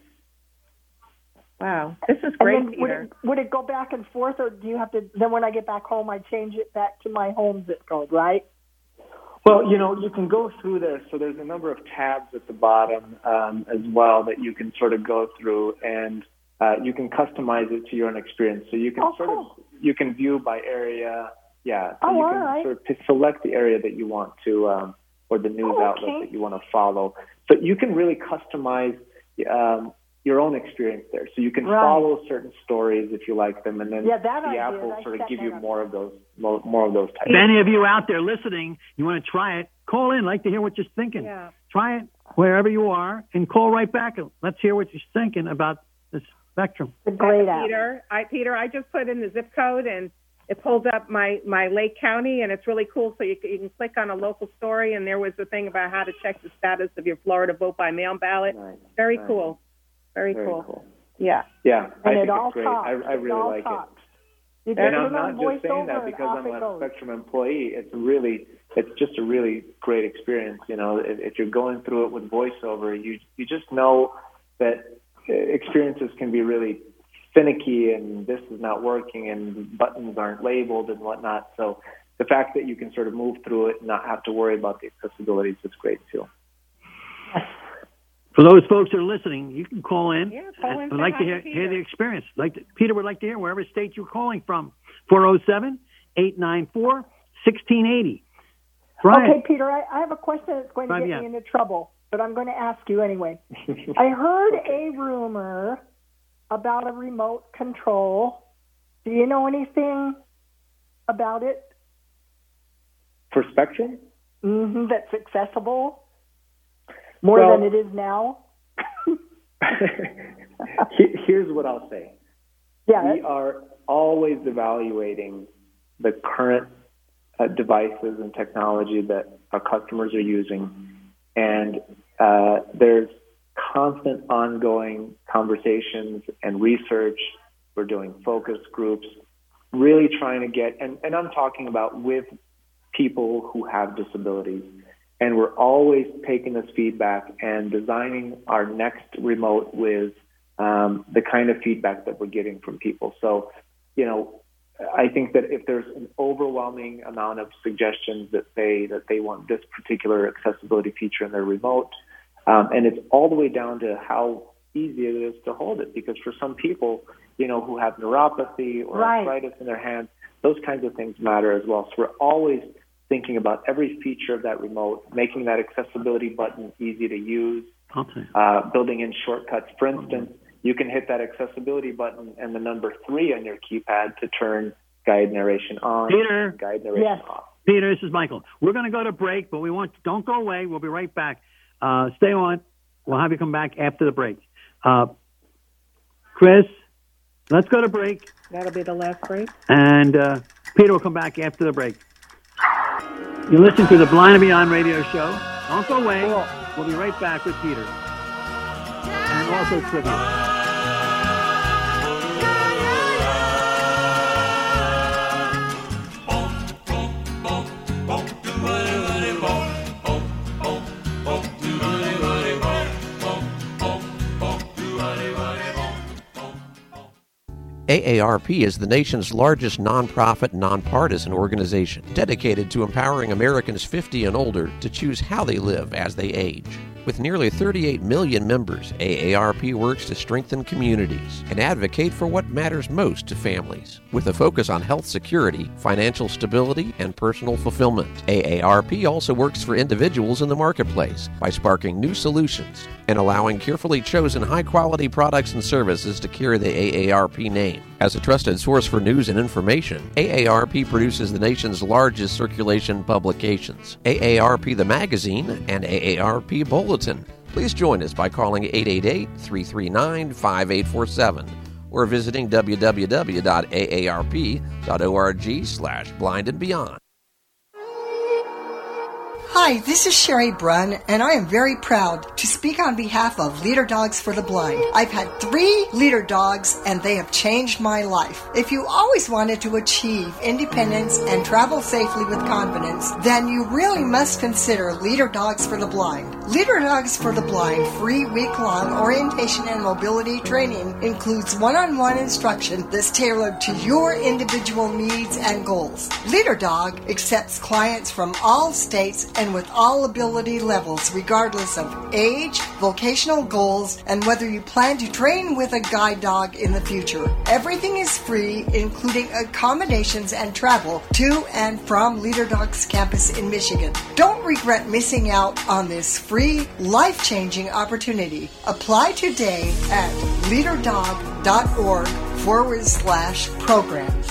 Wow, this is
And
great,
then would
Peter.
it, would it go back and forth, or do you have to? Then when I get back home, I change it back to my home zip code, right?
Well, you know, you can go through there. So there's a number of tabs at the bottom um, as well that you can sort of go through, and uh, you can customize it to your own experience. So you can
Oh,
sort
cool.
of you can view by area. Yeah. So
Oh,
you
all
can
right.
sort of p- select the area that you want to, um, or the news
Oh,
outlet
okay.
that you want to follow. So you can really customize um, your own experience there. So you can
Right.
follow certain stories if you like them, and then
Yeah, that
the
I
app
did.
will
I
sort of
set
give
that
you
up.
more of those, more, more of those types.
If any of you out there listening, you want to try it, call in. Like to hear what you're thinking.
Yeah.
Try it wherever you are and call right back. Let's hear what you're thinking about the Spectrum.
It's a great app.
Peter, I Peter, I just put in the zip code and it pulls up my, my Lake County, and it's really cool. So you, can- you can click on a local story, and there was the thing about how to check the status of your Florida vote by mail ballot.
Nice.
Very
Nice.
cool. Very,
Very
cool.
cool.
Yeah.
Yeah, I
And
think
it all
it's great.
talks.
I, I
It
really
all
like
talks. You
it.
just
And
put
I'm
it on
not just saying
voiceover
that
and
because
off
I'm
it
a
goes.
Spectrum employee. It's really, it's just a really great experience. You know, if, if you're going through it with voiceover, you you just know that uh, experiences can be really finicky and this is not working and buttons aren't labeled and whatnot. So the fact that you can sort of move through it and not have to worry about the accessibility is just great too.
For those folks that are listening, you can call in.
Yeah, call in.
I'd like to hear, hear the experience. Like to, Peter would like to hear wherever state you're calling from. four oh seven, eight nine four, one six eight oh. Brian.
Okay, Peter, I, I have a question that's going to
Brian,
get
yeah.
me into trouble, but I'm going to ask you anyway. I heard a rumor about a remote control. Do you know anything about it?
For Spectrum?
Mm-hmm, that's accessible more
Well-
than it is now?
Here's what I'll say.
Yeah.
We are always evaluating the current uh, devices and technology that our customers are using, and uh, there's constant ongoing conversations and research. We're doing focus groups, really trying to get, and, and I'm talking about with people who have disabilities. And we're always taking this feedback and designing our next remote with um, the kind of feedback that we're getting from people. So, you know, I think that if there's an overwhelming amount of suggestions that say that they want this particular accessibility feature in their remote, um, and it's all the way down to how easy it is to hold it, because for some people, you know, who have neuropathy or
Right.
arthritis in their hands, those kinds of things matter as well. So we're always thinking about every feature of that remote, making that accessibility button easy to use, uh, building in shortcuts. For instance, you can hit that accessibility button and the number three on your keypad to turn guide narration on,
Peter.
guide narration
Yes.
off.
Peter, this is Michael. We're going to go to break, but we want don't go away. We'll be right back. Uh, stay on. We'll have you come back after the break. Uh, Chris, let's go to break,
That'll be the last break.
and uh, Peter will come back after the break. You're listening to the Blind and Beyond radio show. Don't go away. We'll be right back with Peter. And also trivia.
A A R P is the nation's largest nonprofit, nonpartisan organization dedicated to empowering Americans fifty and older to choose how they live as they age. With nearly thirty-eight million members, A A R P works to strengthen communities and advocate for what matters most to families. With a focus on health security, financial stability, and personal fulfillment, A A R P also works for individuals in the marketplace by sparking new solutions and allowing carefully chosen high-quality products and services to carry the A A R P name. As a trusted source for news and information, A A R P produces the nation's largest circulation publications, A A R P the Magazine and A A R P Bulletin. Please join us by calling eight eight eight, three three nine, five eight four seven or visiting w w w dot a a r p dot org slash blind and beyond.
Hi, this is Sherry Brunn, and I am very proud to speak on behalf of Leader Dogs for the Blind. I've had three Leader Dogs, and they have changed my life. If you always wanted to achieve independence and travel safely with confidence, then you really must consider Leader Dogs for the Blind. Leader Dogs for the Blind free week-long orientation and mobility training includes one-on-one instruction that's tailored to your individual needs and goals. Leader Dog accepts clients from all states and with all ability levels, regardless of age, vocational goals, and whether you plan to train with a guide dog in the future. Everything is free, including accommodations and travel to and from Leader Dog's campus in Michigan. Don't regret missing out on this free, life-changing opportunity. Apply today at leaderdog.org forward slash programs.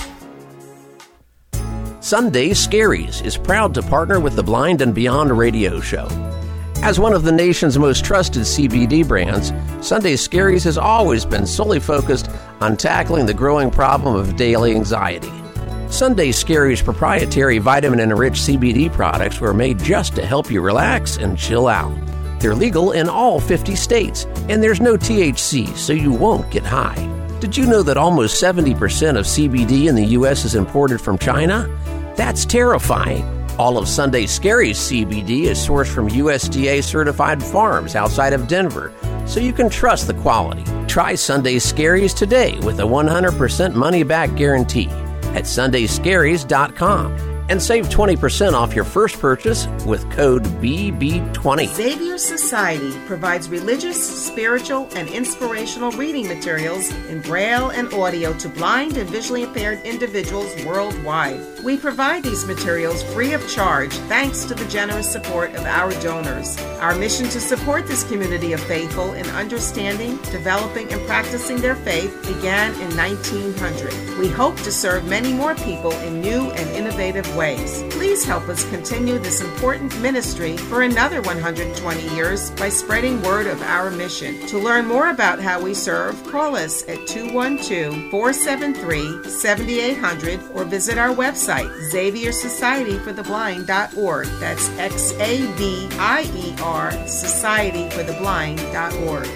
Sunday Scaries is proud to partner with the Blind and Beyond radio show. As one of the nation's most trusted C B D brands, Sunday Scaries has always been solely focused on tackling the growing problem of daily anxiety. Sunday Scaries' proprietary vitamin-enriched C B D products were made just to help you relax and chill out. They're legal in all fifty states, and there's no T H C, so you won't get high. Did you know that almost seventy percent of C B D in the U S is imported from China? That's terrifying. All of Sunday Scaries C B D is sourced from U S D A-certified farms outside of Denver, so you can trust the quality. Try Sunday Scaries today with a one hundred percent money-back guarantee at sunday scaries dot com and save twenty percent off your first purchase with code B B twenty.
Xavier Society provides religious, spiritual, and inspirational reading materials in Braille and audio to blind and visually impaired individuals worldwide. We provide these materials free of charge thanks to the generous support of our donors. Our mission to support this community of faithful in understanding, developing, and practicing their faith began in nineteen hundred. We hope to serve many more people in new and innovative ways. Please help us continue this important ministry for another one hundred twenty years by spreading word of our mission. To learn more about how we serve, call us at two one two, four seven three, seven eight zero zero or visit our website, xavier society for the blind dot org. That's X A V I E R, society for the blind dot org.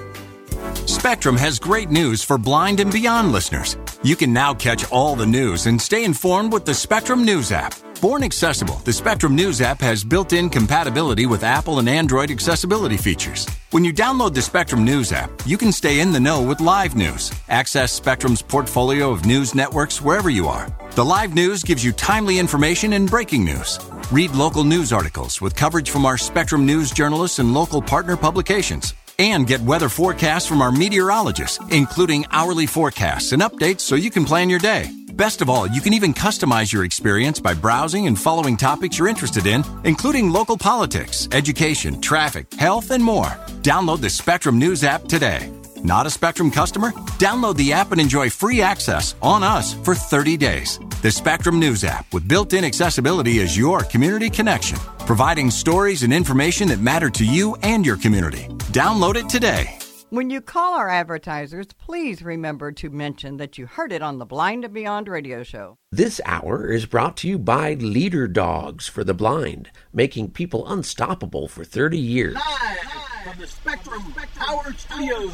Spectrum has great news for Blind and Beyond listeners. You can now catch all the news and stay informed with the Spectrum News app. Born accessible, the Spectrum News app has built-in compatibility with Apple and Android accessibility features. When you download the Spectrum News app, you can stay in the know with live news. Access Spectrum's portfolio of news networks wherever you are. The live news gives you timely information and breaking news. Read local news articles with coverage from our Spectrum News journalists and local partner publications. And get weather forecasts from our meteorologists, including hourly forecasts and updates so you can plan your day. Best of all, you can even customize your experience by browsing and following topics you're interested in, including local politics, education, traffic, health, and more. Download the Spectrum News app today. Not a Spectrum customer? Download the app and enjoy free access on us for thirty days. The Spectrum News app with built-in accessibility is your community connection, providing stories and information that matter to you and your community. Download it today.
When you call our advertisers, please remember to mention that you heard it on the Blind and Beyond radio show.
This hour is brought to you by Leader Dogs for the Blind, making people unstoppable for thirty years.
Live from the Spectrum Power Studios.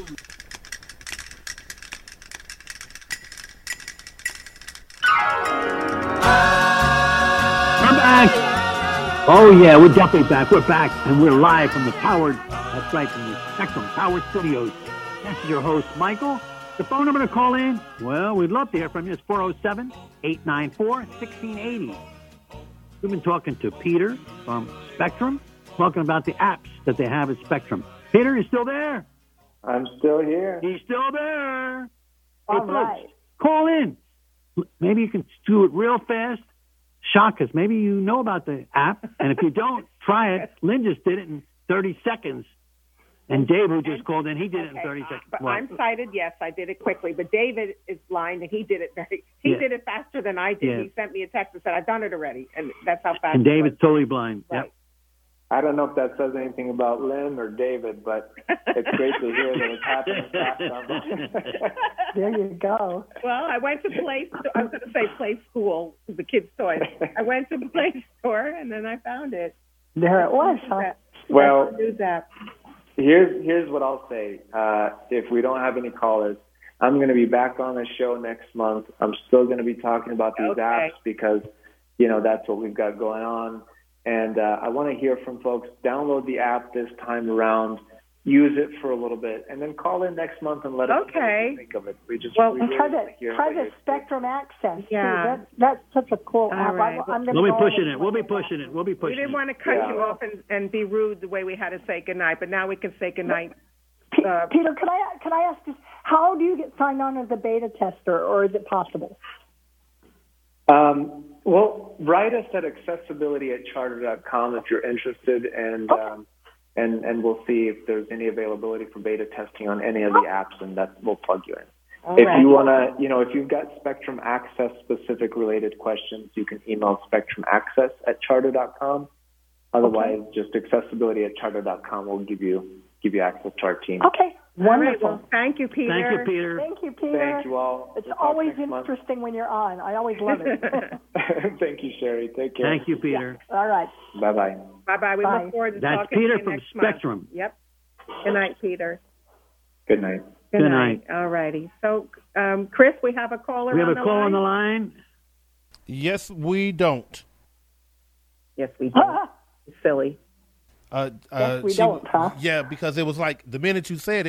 We're back. Oh, yeah, we're definitely back. We're back, and we're live from the Powered, that's right, from the Spectrum Power Studios. This is your host, Michael. The phone number to call in, well, we'd love to hear from you. It's four oh seven, eight nine four, one six eight oh. We've been talking to Peter from Spectrum, talking about the apps that they have at Spectrum. Peter, you still there?
I'm still here.
He's still there.
All
hey,
right.
folks, call in. Maybe you can do it real fast. Shock us. Maybe you know about the app, and if you don't, try it. Lynn just did it in thirty seconds. And Dave, who just called in, he did it in thirty seconds.
But
Well,
I'm sighted, yes, I did it quickly. But David is blind, and he did it very. He
Yeah.
did it faster than I did.
Yeah.
He sent me a text and said, "I've done it already," and that's how fast.
and
it
David's
was.
totally blind.
Right.
Yep.
I don't know if that says anything about Lynn or David, but it's great to hear that it's happening fast.
There you go.
Well, I went to play. I was going to say play school, the kids' toys. I went to play store, and then I found it.
There it was, huh?
Well,
News app.
Here's here's what I'll say. Uh, if we don't have any callers, I'm going to be back on the show next month. I'm still going to be talking about these
Okay.
apps because, you know, that's what we've got going on. And uh, I want to hear from folks. Download the app this time around. Use it for a little bit, and then call in next month and let us know what
Okay.
you think of it. We just
Well,
we
And
really
try
want
the
to hear
try
what
the
you-
Spectrum Access.
Yeah.
Too. That, that's such a cool
All
app.
right.
I, I'm gonna
We'll be
go
pushing
over
it. We'll be pushing it. We'll be
We
pushing
didn't
it.
want to cut
Yeah.
you off and, and be rude the way we had to say goodnight, but now we can say goodnight.
P-
Uh,
Peter, can I can I ask this? How do you get signed on as a beta tester, or is it possible?
Um, well, write us at accessibility at charter dot com if you're interested, and um, and and we'll see if there's any availability for beta testing on any of the apps, and that we'll plug you in.
All
if
right.
you want to, you know, if you've got Spectrum Access specific related questions, you can email spectrum access at charter dot com. Otherwise, just accessibility at charter dot com will give you give you access to our team.
Okay,
All right,
wonderful.
well, thank you, Peter.
Thank you, Peter.
Thank you, Peter.
Thank you all.
It's
We'll talk
always
next month.
interesting when you're on. I always love it.
Thank you, Sherry. Take care.
Thank you, Peter.
All right.
Bye bye.
Bye bye. We
Bye.
look forward to
That's
talking
Peter
to you
from
next month.
Spectrum.
Yep. Good night, Peter.
Good night.
Good,
Good
night.
night.
All righty. So, um, Chris, we have a caller
We have
on
a
the
call
line?
on the line.
Yes, we don't.
Yes, we do. Silly.
Uh, uh,
Yes, we
she-
don't, huh?
Yeah, because it was like the minute you said it,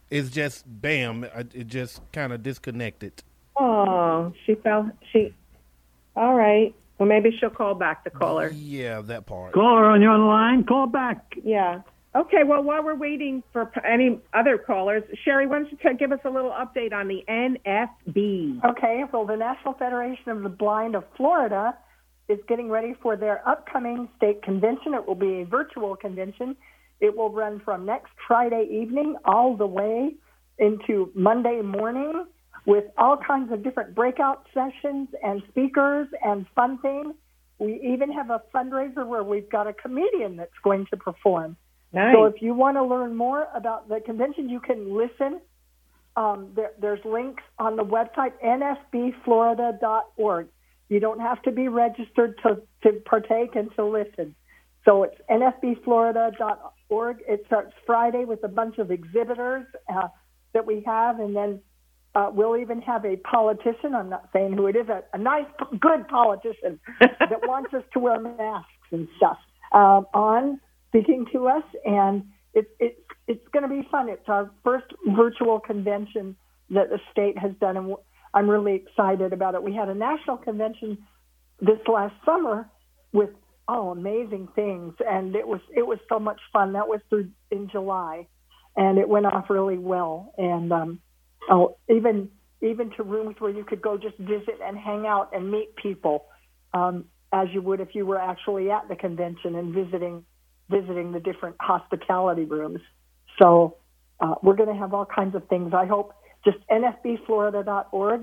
it's just bam, it just kind of disconnected.
Oh, she fell. She. All right. Well, maybe she'll call back, the caller.
Yeah, that part.
Caller, on you're on the line. Call back.
Yeah. Okay. Well, while we're waiting for p- any other callers, Sherry, why don't you t- give us a little update on the N F B?
Okay. Well, the National Federation of the Blind of Florida is getting ready for their upcoming state convention. It will be a virtual convention. It will run from next Friday evening all the way into Monday morning, with all kinds of different breakout sessions and speakers and fun things. We even have a fundraiser where we've got a comedian that's going to perform.
Nice.
So if you want to learn more about the convention, you can listen. Um, there, there's links on the website, N F B Florida dot org. You don't have to be registered to, to partake and to listen. So it's N F B Florida dot org. It starts Friday with a bunch of exhibitors uh, that we have, and then Uh, we'll even have a politician, I'm not saying who it is, a, a nice, good politician that wants us to wear masks and stuff um, on speaking to us. And it, it, it's going to be fun. It's our first virtual convention that the state has done, and I'm really excited about it. We had a national convention this last summer with, oh, amazing things, and it was it was so much fun. That was through in July, and it went off really well. And um Oh, even even to rooms where you could go just visit and hang out and meet people, um, as you would if you were actually at the convention and visiting visiting the different hospitality rooms. So uh, we're going to have all kinds of things. I hope just N F B Florida dot org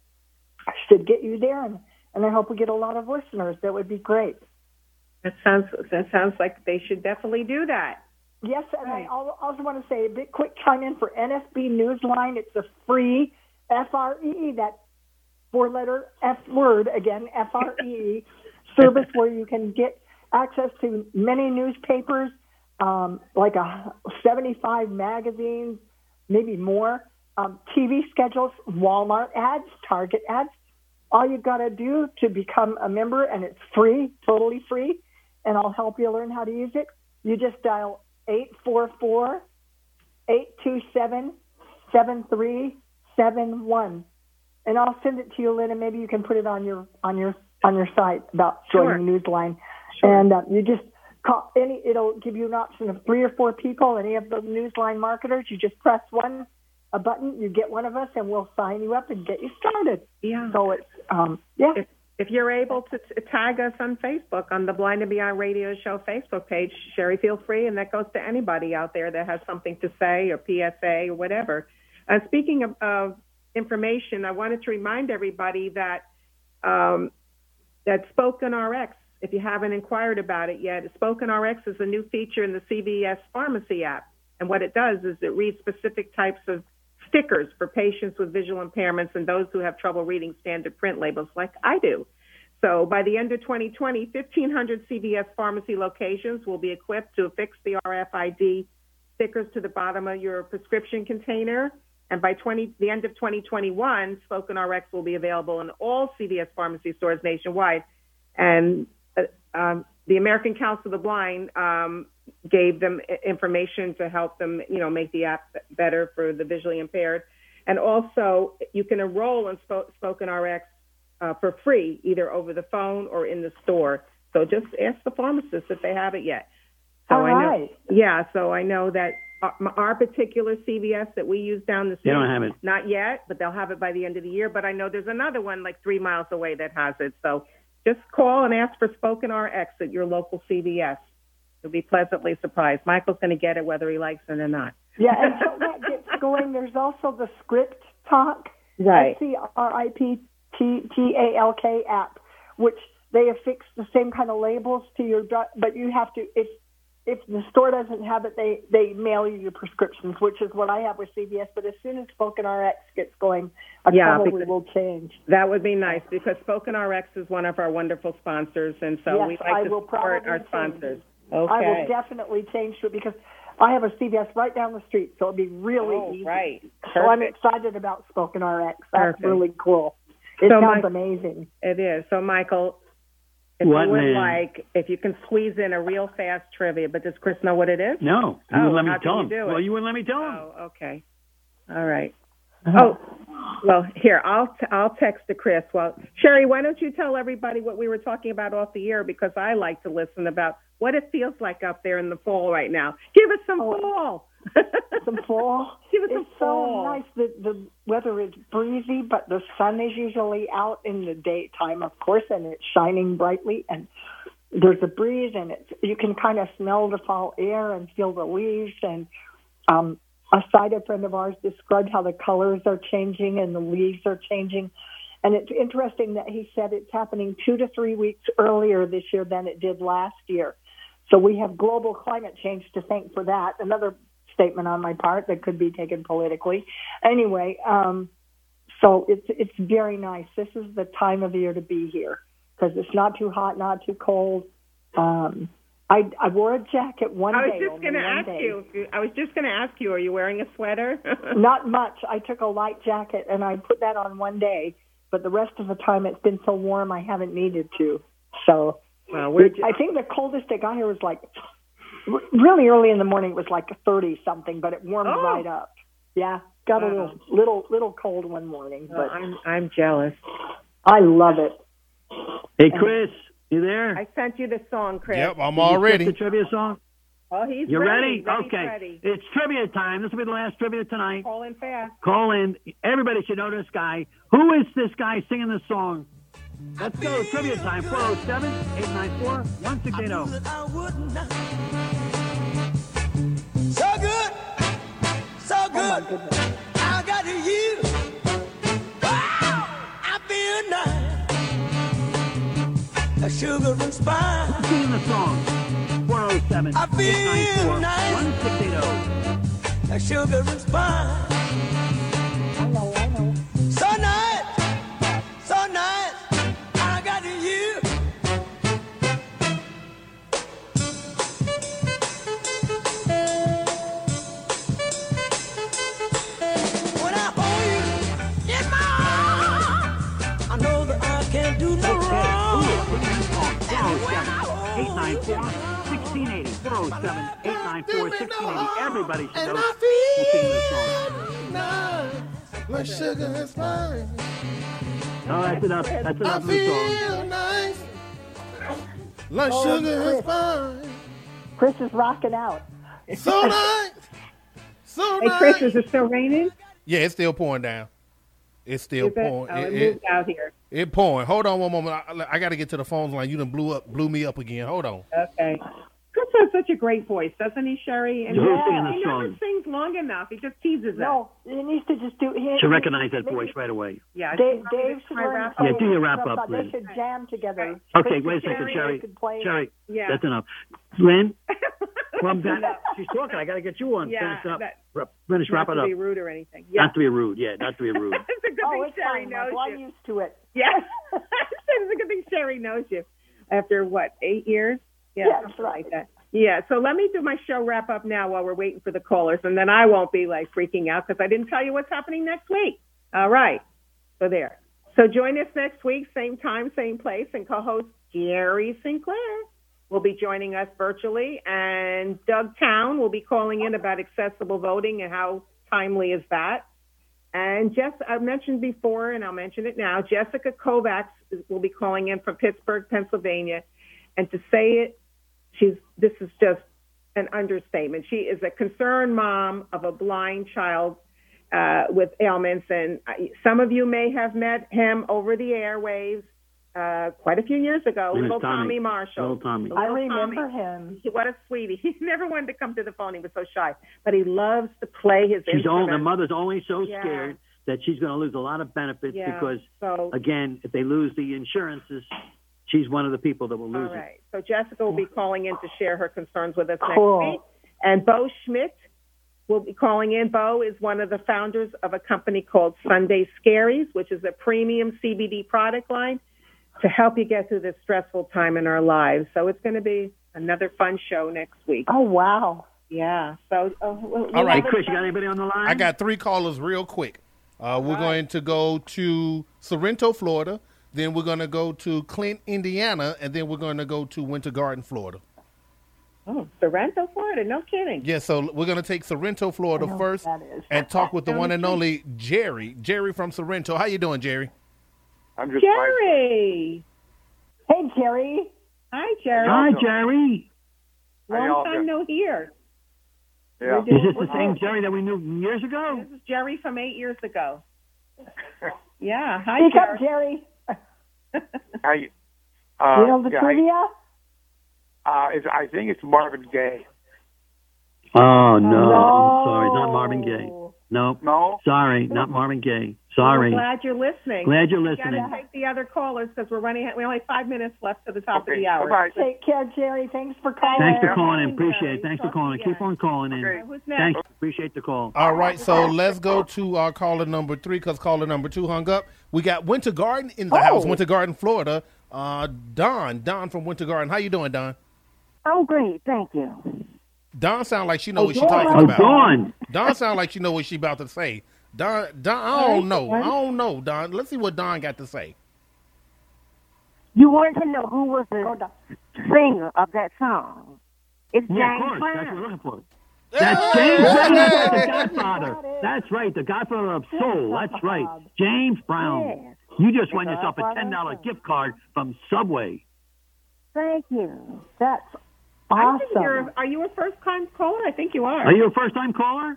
should get you there, and, and I hope we get a lot of listeners. That would be great.
That sounds that sounds like they should definitely do that.
Yes, and I also want to say a big quick chime in for N F B Newsline. It's a free F R E E, that four-letter F word, again, F R E E, service where you can get access to many newspapers, um, like a seventy-five magazines, maybe more, um, T V schedules, Walmart ads, Target ads. All you've got to do to become a member, and it's free, totally free, and I'll help you learn how to use it. You just dial eight four four, eight two seven, seven three seven one, and I'll send it to you, Lynn, and maybe you can put it on your on your on your site about joining
Sure.
Newsline.
Sure.
And uh, you just call any. It'll give you an option of three or four people, any of the Newsline marketers. You just press one a button, you get one of us, and we'll sign you up and get you started.
Yeah.
So it's um yeah.
If, if you're able to t- tag us on Facebook, on the Blind and Beyond Radio Show Facebook page, Sherry, feel free, and that goes to anybody out there that has something to say or P S A or whatever. Uh, speaking of, of information, I wanted to remind everybody that um, that Spoken R X, if you haven't inquired about it yet, Spoken R X is a new feature in the C V S Pharmacy app. And what it does is it reads specific types of stickers for patients with visual impairments and those who have trouble reading standard print labels like I do. So by the end of twenty twenty, fifteen hundred C V S pharmacy locations will be equipped to affix the R F I D stickers to the bottom of your prescription container. And by twenty, the end of twenty twenty-one, Spoken R X will be available in all C V S pharmacy stores nationwide. And uh, um, the American Council of the Blind um, gave them information to help them, you know, make the app better for the visually impaired. And also, you can enroll in Sp- Spoken R X uh, for free, either over the phone or in the store. So just ask the pharmacist if they have it yet. So
All
I know,
right.
Yeah, so I know that our, our particular C V S that we use down the street,
They don't have it.
not yet, but they'll have it by the end of the year. But I know there's another one like three miles away that has it. So just call and ask for Spoken R X at your local C V S. You'll be pleasantly surprised. Michael's going to get it whether he likes it or not.
Yeah, until that gets going, there's also the Script Talk,
Right.
S C R I P T T A L K app, which they affix the same kind of labels to your drug, but you have to, if if the store doesn't have it, they, they mail you your prescriptions, which is what I have with C V S. But as soon as Spoken R X gets going, I
Yeah,
probably
because-
will change.
That would be nice because Spoken R X is one of our wonderful sponsors, and so
Yes,
we like
I
to
will
support
probably
our
change.
sponsors.
I
Okay.
will definitely change to it because I have a C V S right down the street, so it'll be really
Oh,
easy.
right.
So I'm
Perfect.
excited about Spoken R X. That's
Perfect.
really cool. It
So
sounds
my-
amazing.
It is. So, Michael, if
What,
you would
ma'am?
like, if you can squeeze in a real fast trivia, but does Chris know what it is?
No, you
Oh,
wouldn't let me
how
tell
can
him.
you do
Well,
it?
you wouldn't let me tell him.
Oh, okay. All right. Oh, well, here, I'll t- I'll text to Chris. Well, Sherry, why don't you tell everybody what we were talking about off the air, because I like to listen about what it feels like up there in the fall right now. Give us some
Oh.
fall.
Some fall.
Give us
It's
some fall.
so nice. The the weather is breezy, but the sun is usually out in the daytime, of course, and it's shining brightly. And there's a breeze, and it's, you can kind of smell the fall air and feel the leaves. And um, a sighted friend of ours described how the colors are changing and the leaves are changing. And it's interesting that he said it's happening two to three weeks earlier this year than it did last year. So we have global climate change to thank for that. Another statement on my part that could be taken politically. Anyway, um, so it's it's very nice. This is the time of year to be here because it's not too hot, not too cold. Um, I, I wore a jacket one
I was
day.
just going to ask
day.
you. I was just going to ask you. Are you wearing a sweater?
Not much. I took a light jacket and I put that on one day, but the rest of the time it's been so warm I haven't needed to. So
well, we're just...
I think the coldest it got here was like really early in the morning. It was like thirty something, but it warmed
oh.
right up. Yeah, got a little little little cold one morning, but
well, I'm I'm jealous.
I love it.
Hey, Chris, you there?
I sent you the song, Chris.
Yep, I'm
Did
all
you
ready.
get the trivia song?
Oh, he's
You ready?
ready. ready
okay.
Ready.
It's trivia time. This will be the last trivia tonight.
Call in fast.
Call in. Everybody should know this guy. Who is this guy singing this song? Let's go. Trivia time. four oh seven, eight nine four, one six eight zero.
So good. So good.
Oh, my goodness.
I got you. Wow. I feel nice. A sugar and spice.
Who's singing the song? four oh seven,
I feel
eight nine four,
nice.
one six eight zero.
A sugar and spice.
I know, I know.
So nice. So nice. I got you. When I hold you in my arms, I know that I can't do no wrong.
eight nine four, one six eight zero. four oh seven, eight nine four, one six eight zero. Everybody should know who's singing this song.
Nice. My sugar is fine.
Oh, that's enough. That's enough
I
of the song.
feel nice. Like
Oh,
sugar is
Chris.
fine.
Chris is rocking out.
So nice. So
Hey,
nice.
Chris, is it still raining?
Yeah, it's still pouring down. It's still
Is it?
pouring.
Oh, it,
It-
moved out here.
it, it pouring. Hold on one moment. I, I got to get to the phone line. You done blew up, blew me up again. Hold on.
Okay. Chris has such a great voice, doesn't he, Sherry? And
Who's
he-
singing the
he never
song?
sings long enough. He just teases us.
No, he needs to just do. He,
Should recognize that voice right away.
Yeah.
Dave,
do you want me
Dave
to
should
try
learn
wrap
to
Yeah,
up?
do your wrap
play
up,
They
please.
should jam together.
Okay,
Chris
wait a
and
second,
Sherry,
Sherry.
they could play.
Sherry,
Yeah.
that's enough. Lynn, well, I'm done. She's talking. I got to get you on.
Yeah,
Finish up.
that-
Ra- Finish,
Not
wrap it
to
up.
be rude or anything. Yeah.
Not to be rude. Yeah, not to be rude.
It's a good
Oh,
thing
it's
Sherry
fine,
knows
Michael. I'm
you.
used to it.
Yeah. It's a good thing Sherry knows you. After, what, eight years? Yeah,
Yeah, that's
something
right.
like that. Yeah, so let me do my show wrap up now while we're waiting for the callers, and then I won't be, like, freaking out because I didn't tell you what's happening next week. All right. So there. So join us next week, same time, same place, and co-host Gary Sinclair will be joining us virtually, and Doug Town will be calling in about accessible voting and how timely is that. And Jess, I mentioned before, and I'll mention it now, Jessica Kovacs will be calling in from Pittsburgh, Pennsylvania. And to say it, she's this is just an understatement. She is a concerned mom of a blind child uh, with ailments. And some of you may have met him over the airwaves uh, quite a few years ago.
Name is
Little
Tommy.
Tommy Marshall.
Little Tommy.
Little
I remember
Tommy.
him.
What a sweetie. He never wanted to come to the phone. He was so shy. But he loves to play his
She's
instrument.
all, the mother's only so
Yeah.
scared that she's going to lose a lot of benefits
Yeah,
because,
so-
again, if they lose the insurances, she's one of the people that will lose
All
it.
right. So Jessica will be calling in to share her concerns with us
Cool.
next week. And Bo Schmidt will be calling in. Bo is one of the founders of a company called Sunday Scaries, which is a premium C B D product line to help you get through this stressful time in our lives. So it's going to be another fun show next week.
Oh, wow.
Yeah. So, uh, we'll,
All right,
Hey, Chris, you got anybody on the line?
I got three callers real quick. Uh, we're going to go to Sorrento, Florida. Then we're going to go to Clint, Indiana. And then we're going to go to Winter Garden, Florida.
Oh, Sorrento, Florida. No kidding.
Yeah, so we're going to take Sorrento, Florida first and talk with the one and only Jerry. Jerry from Sorrento. How you doing, Jerry?
I'm just
Jerry.
Hey, Jerry.
Hi, Jerry.
Hi, Jerry.
Long time no hear.
Yeah.
Is this the same Jerry that we knew years ago?
This is Jerry from eight years ago. Yeah. Hi,
Speak
Jerry.
up, Jerry.
How you? Uh,
you know the
yeah,
trivia?
I, uh, it's, I think it's Marvin Gaye.
Oh, no.
No.
I'm sorry. Not Marvin Gaye. Nope.
No?
Sorry. Not Marvin Gaye. Sorry.
We're glad you're listening.
Glad you're
We
listening.
got to take the other callers because we're running. We only have five minutes left to the top
Okay,
of the hour.
bye-bye.
Take care, Jerry. Thanks for calling.
Thanks for
Jerry.
calling in. Appreciate
Jerry.
it. Thanks for
Talk
calling.
to
Keep
you
on calling in.
Okay.
Who's next?
Thanks. Appreciate the call.
All right, so let's go to our caller number three because caller number two hung up. We got Winter Garden in the
Oh.
house, Winter Garden, Florida. Uh, Don, Don from Winter Garden. How you doing, Don?
I'm great, thank you.
Don sound like she know
Oh,
what she
Dawn.
talking
Oh,
about.
Dawn.
Don sound like she know what she about to say. Don, Don, I don't know. I don't know, Don. Let's see what Don got to say.
You wanted to know who was the
Go down.
singer of that song. It's
Yeah, of
James
course. That's what
Brown.
we're looking for. That's James Brown, the Godfather. That's right, the Godfather of Soul. That's right, James Brown.
Yes.
You just won yourself a ten dollar gift card from Subway.
Thank you.
That's
I think
awesome.
you're, are you a first-time caller? I think you are.
Are you a first time caller?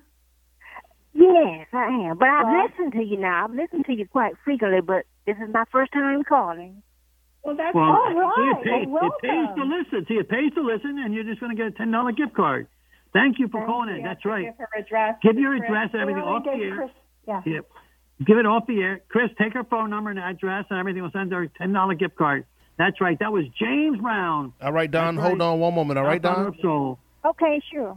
Yes, I am. But I've
Right.
listened to you now. I've listened to you quite frequently, but this is my first time calling.
Well, that's
Well,
all
see,
right.
it, pays,
Well,
it pays to listen. See, it pays to listen, and you're just going to get a ten dollar gift card. Thank you for
Thank
calling in.
You
That's
have to
right.
Give her address.
Give your
Chris.
address and everything
Yeah, we
off the
gave
air.
Chris- Yeah.
Yep. Give it off the air. Chris, take her phone number and address and everything. We'll send her a ten dollar gift card. That's right. That was James Brown.
All right, Don,
That's
hold
right.
on one moment. All right,
Godfather
Don?
of Soul.
Okay, sure.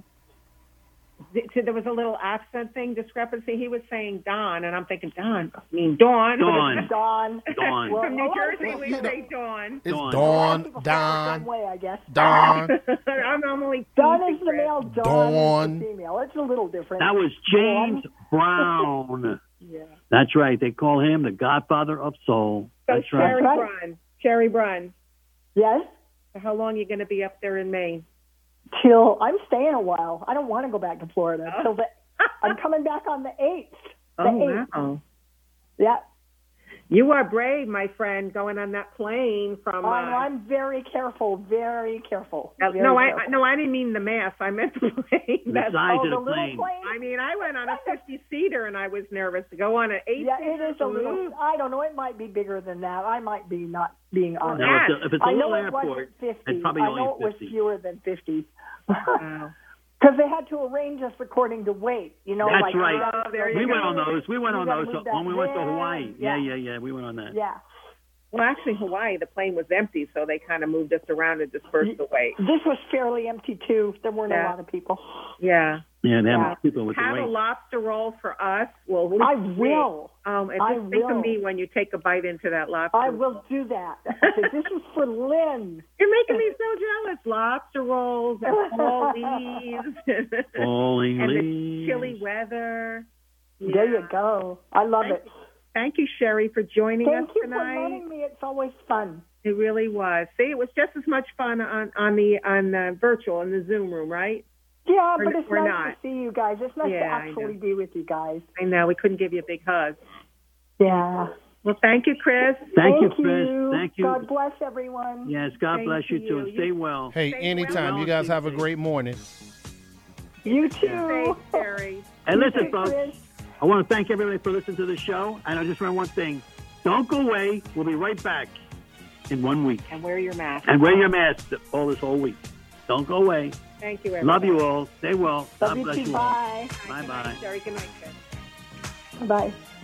So there was a little accent thing, discrepancy. He was saying Don, and I'm thinking Don. I mean Dawn.
Dawn.
Dawn.
Dawn.
Well,
From New
a lot of
Jersey,
people
we
do
say Dawn.
It's
Dawn.
A lot
Dawn,
of people say it the
Don,
same way, I guess.
Don.
I'm normally
Dawn is the male, Dawn
Dawn.
is the female. It's a little different.
That was James Brown.
Yeah.
That's right. They call him the Godfather of Soul.
So
That's
Sherry
right.
Brun. Sherry Brun.
Yes?
How long are you going to be up there in Maine?
Till I'm staying a while. I don't want to go back to Florida.
Oh.
Till the, I'm coming back on the eighth. The
Oh,
eighth.
wow.
Yeah.
You are brave, my friend, going on that plane from.
Oh,
Uh,
no, I'm very careful, very careful.
uh,
Very
no, I,
careful.
I no, I didn't mean the mass. I meant the plane.
The
That's-
size
Oh,
of
the
the
little
plane.
plane?
I mean, I went on a fifty-seater and I was nervous to go on an eight.
Yeah, it is a little. I don't know. It might be bigger than that. I might be not being honest.
No, if, if it's a
I know
little
it
airport,
wasn't fifty.
it's probably
I
only
know it was
fifty.
fewer than fifty.
Wow.
Because they had to arrange us according to weight. You know,
That's
like
right.
Oh, there you
We
go.
went on those. We went
You
on
gotta
those
move that
when we went to
there.
Hawaii. Yeah,
Yeah.
yeah, yeah. We went on that.
Yeah.
Well, actually, Hawaii, the plane was empty, so they kind of moved us around and dispersed the weight.
This was fairly empty too. There weren't
Yeah.
a lot of people.
Yeah.
Yeah, they have
Yeah.
people with the
Have a
weight.
lobster roll for us. Well,
I will.
Um, and
I
just think
will.
of me when you take a bite into that lobster.
I will do that. Okay, this is for Lynn.
You're making me so jealous. Lobster rolls and fall leaves.
Falling
and
leaves.
the chilly weather.
There you go. I love
Thank
it.
You. Thank you, Sherry, for joining
Thank
us
you
tonight.
for letting me. It's always fun.
It really was. See, it was just as much fun on on the on the virtual in the Zoom room, right?
Yeah,
Or-
but it's
or
nice
not.
to see you guys. It's nice
Yeah,
to
I
actually
know.
be with you guys.
I know we couldn't give you a big hug.
Yeah.
Well, thank you, Chris.
Thank you, Chris. Thank you.
God bless everyone.
Yes, God
Thank
bless you,
you.
too. And
You-
stay well.
Hey, anytime. You guys have a great morning.
You too.
Safe, Sherry.
And listen,
Hey,
folks,
Chris.
I want to thank everybody for listening to the show. And I just want one thing. Don't go away. We'll be right back in one week.
And wear your mask.
And wear your mask all this whole week. Don't go away.
Thank you, everyone.
Love you all. Stay well.
Love
God
you
bless
too.
you all.
Bye.
Bye-bye.
Sherry, good night, Chris.
Bye.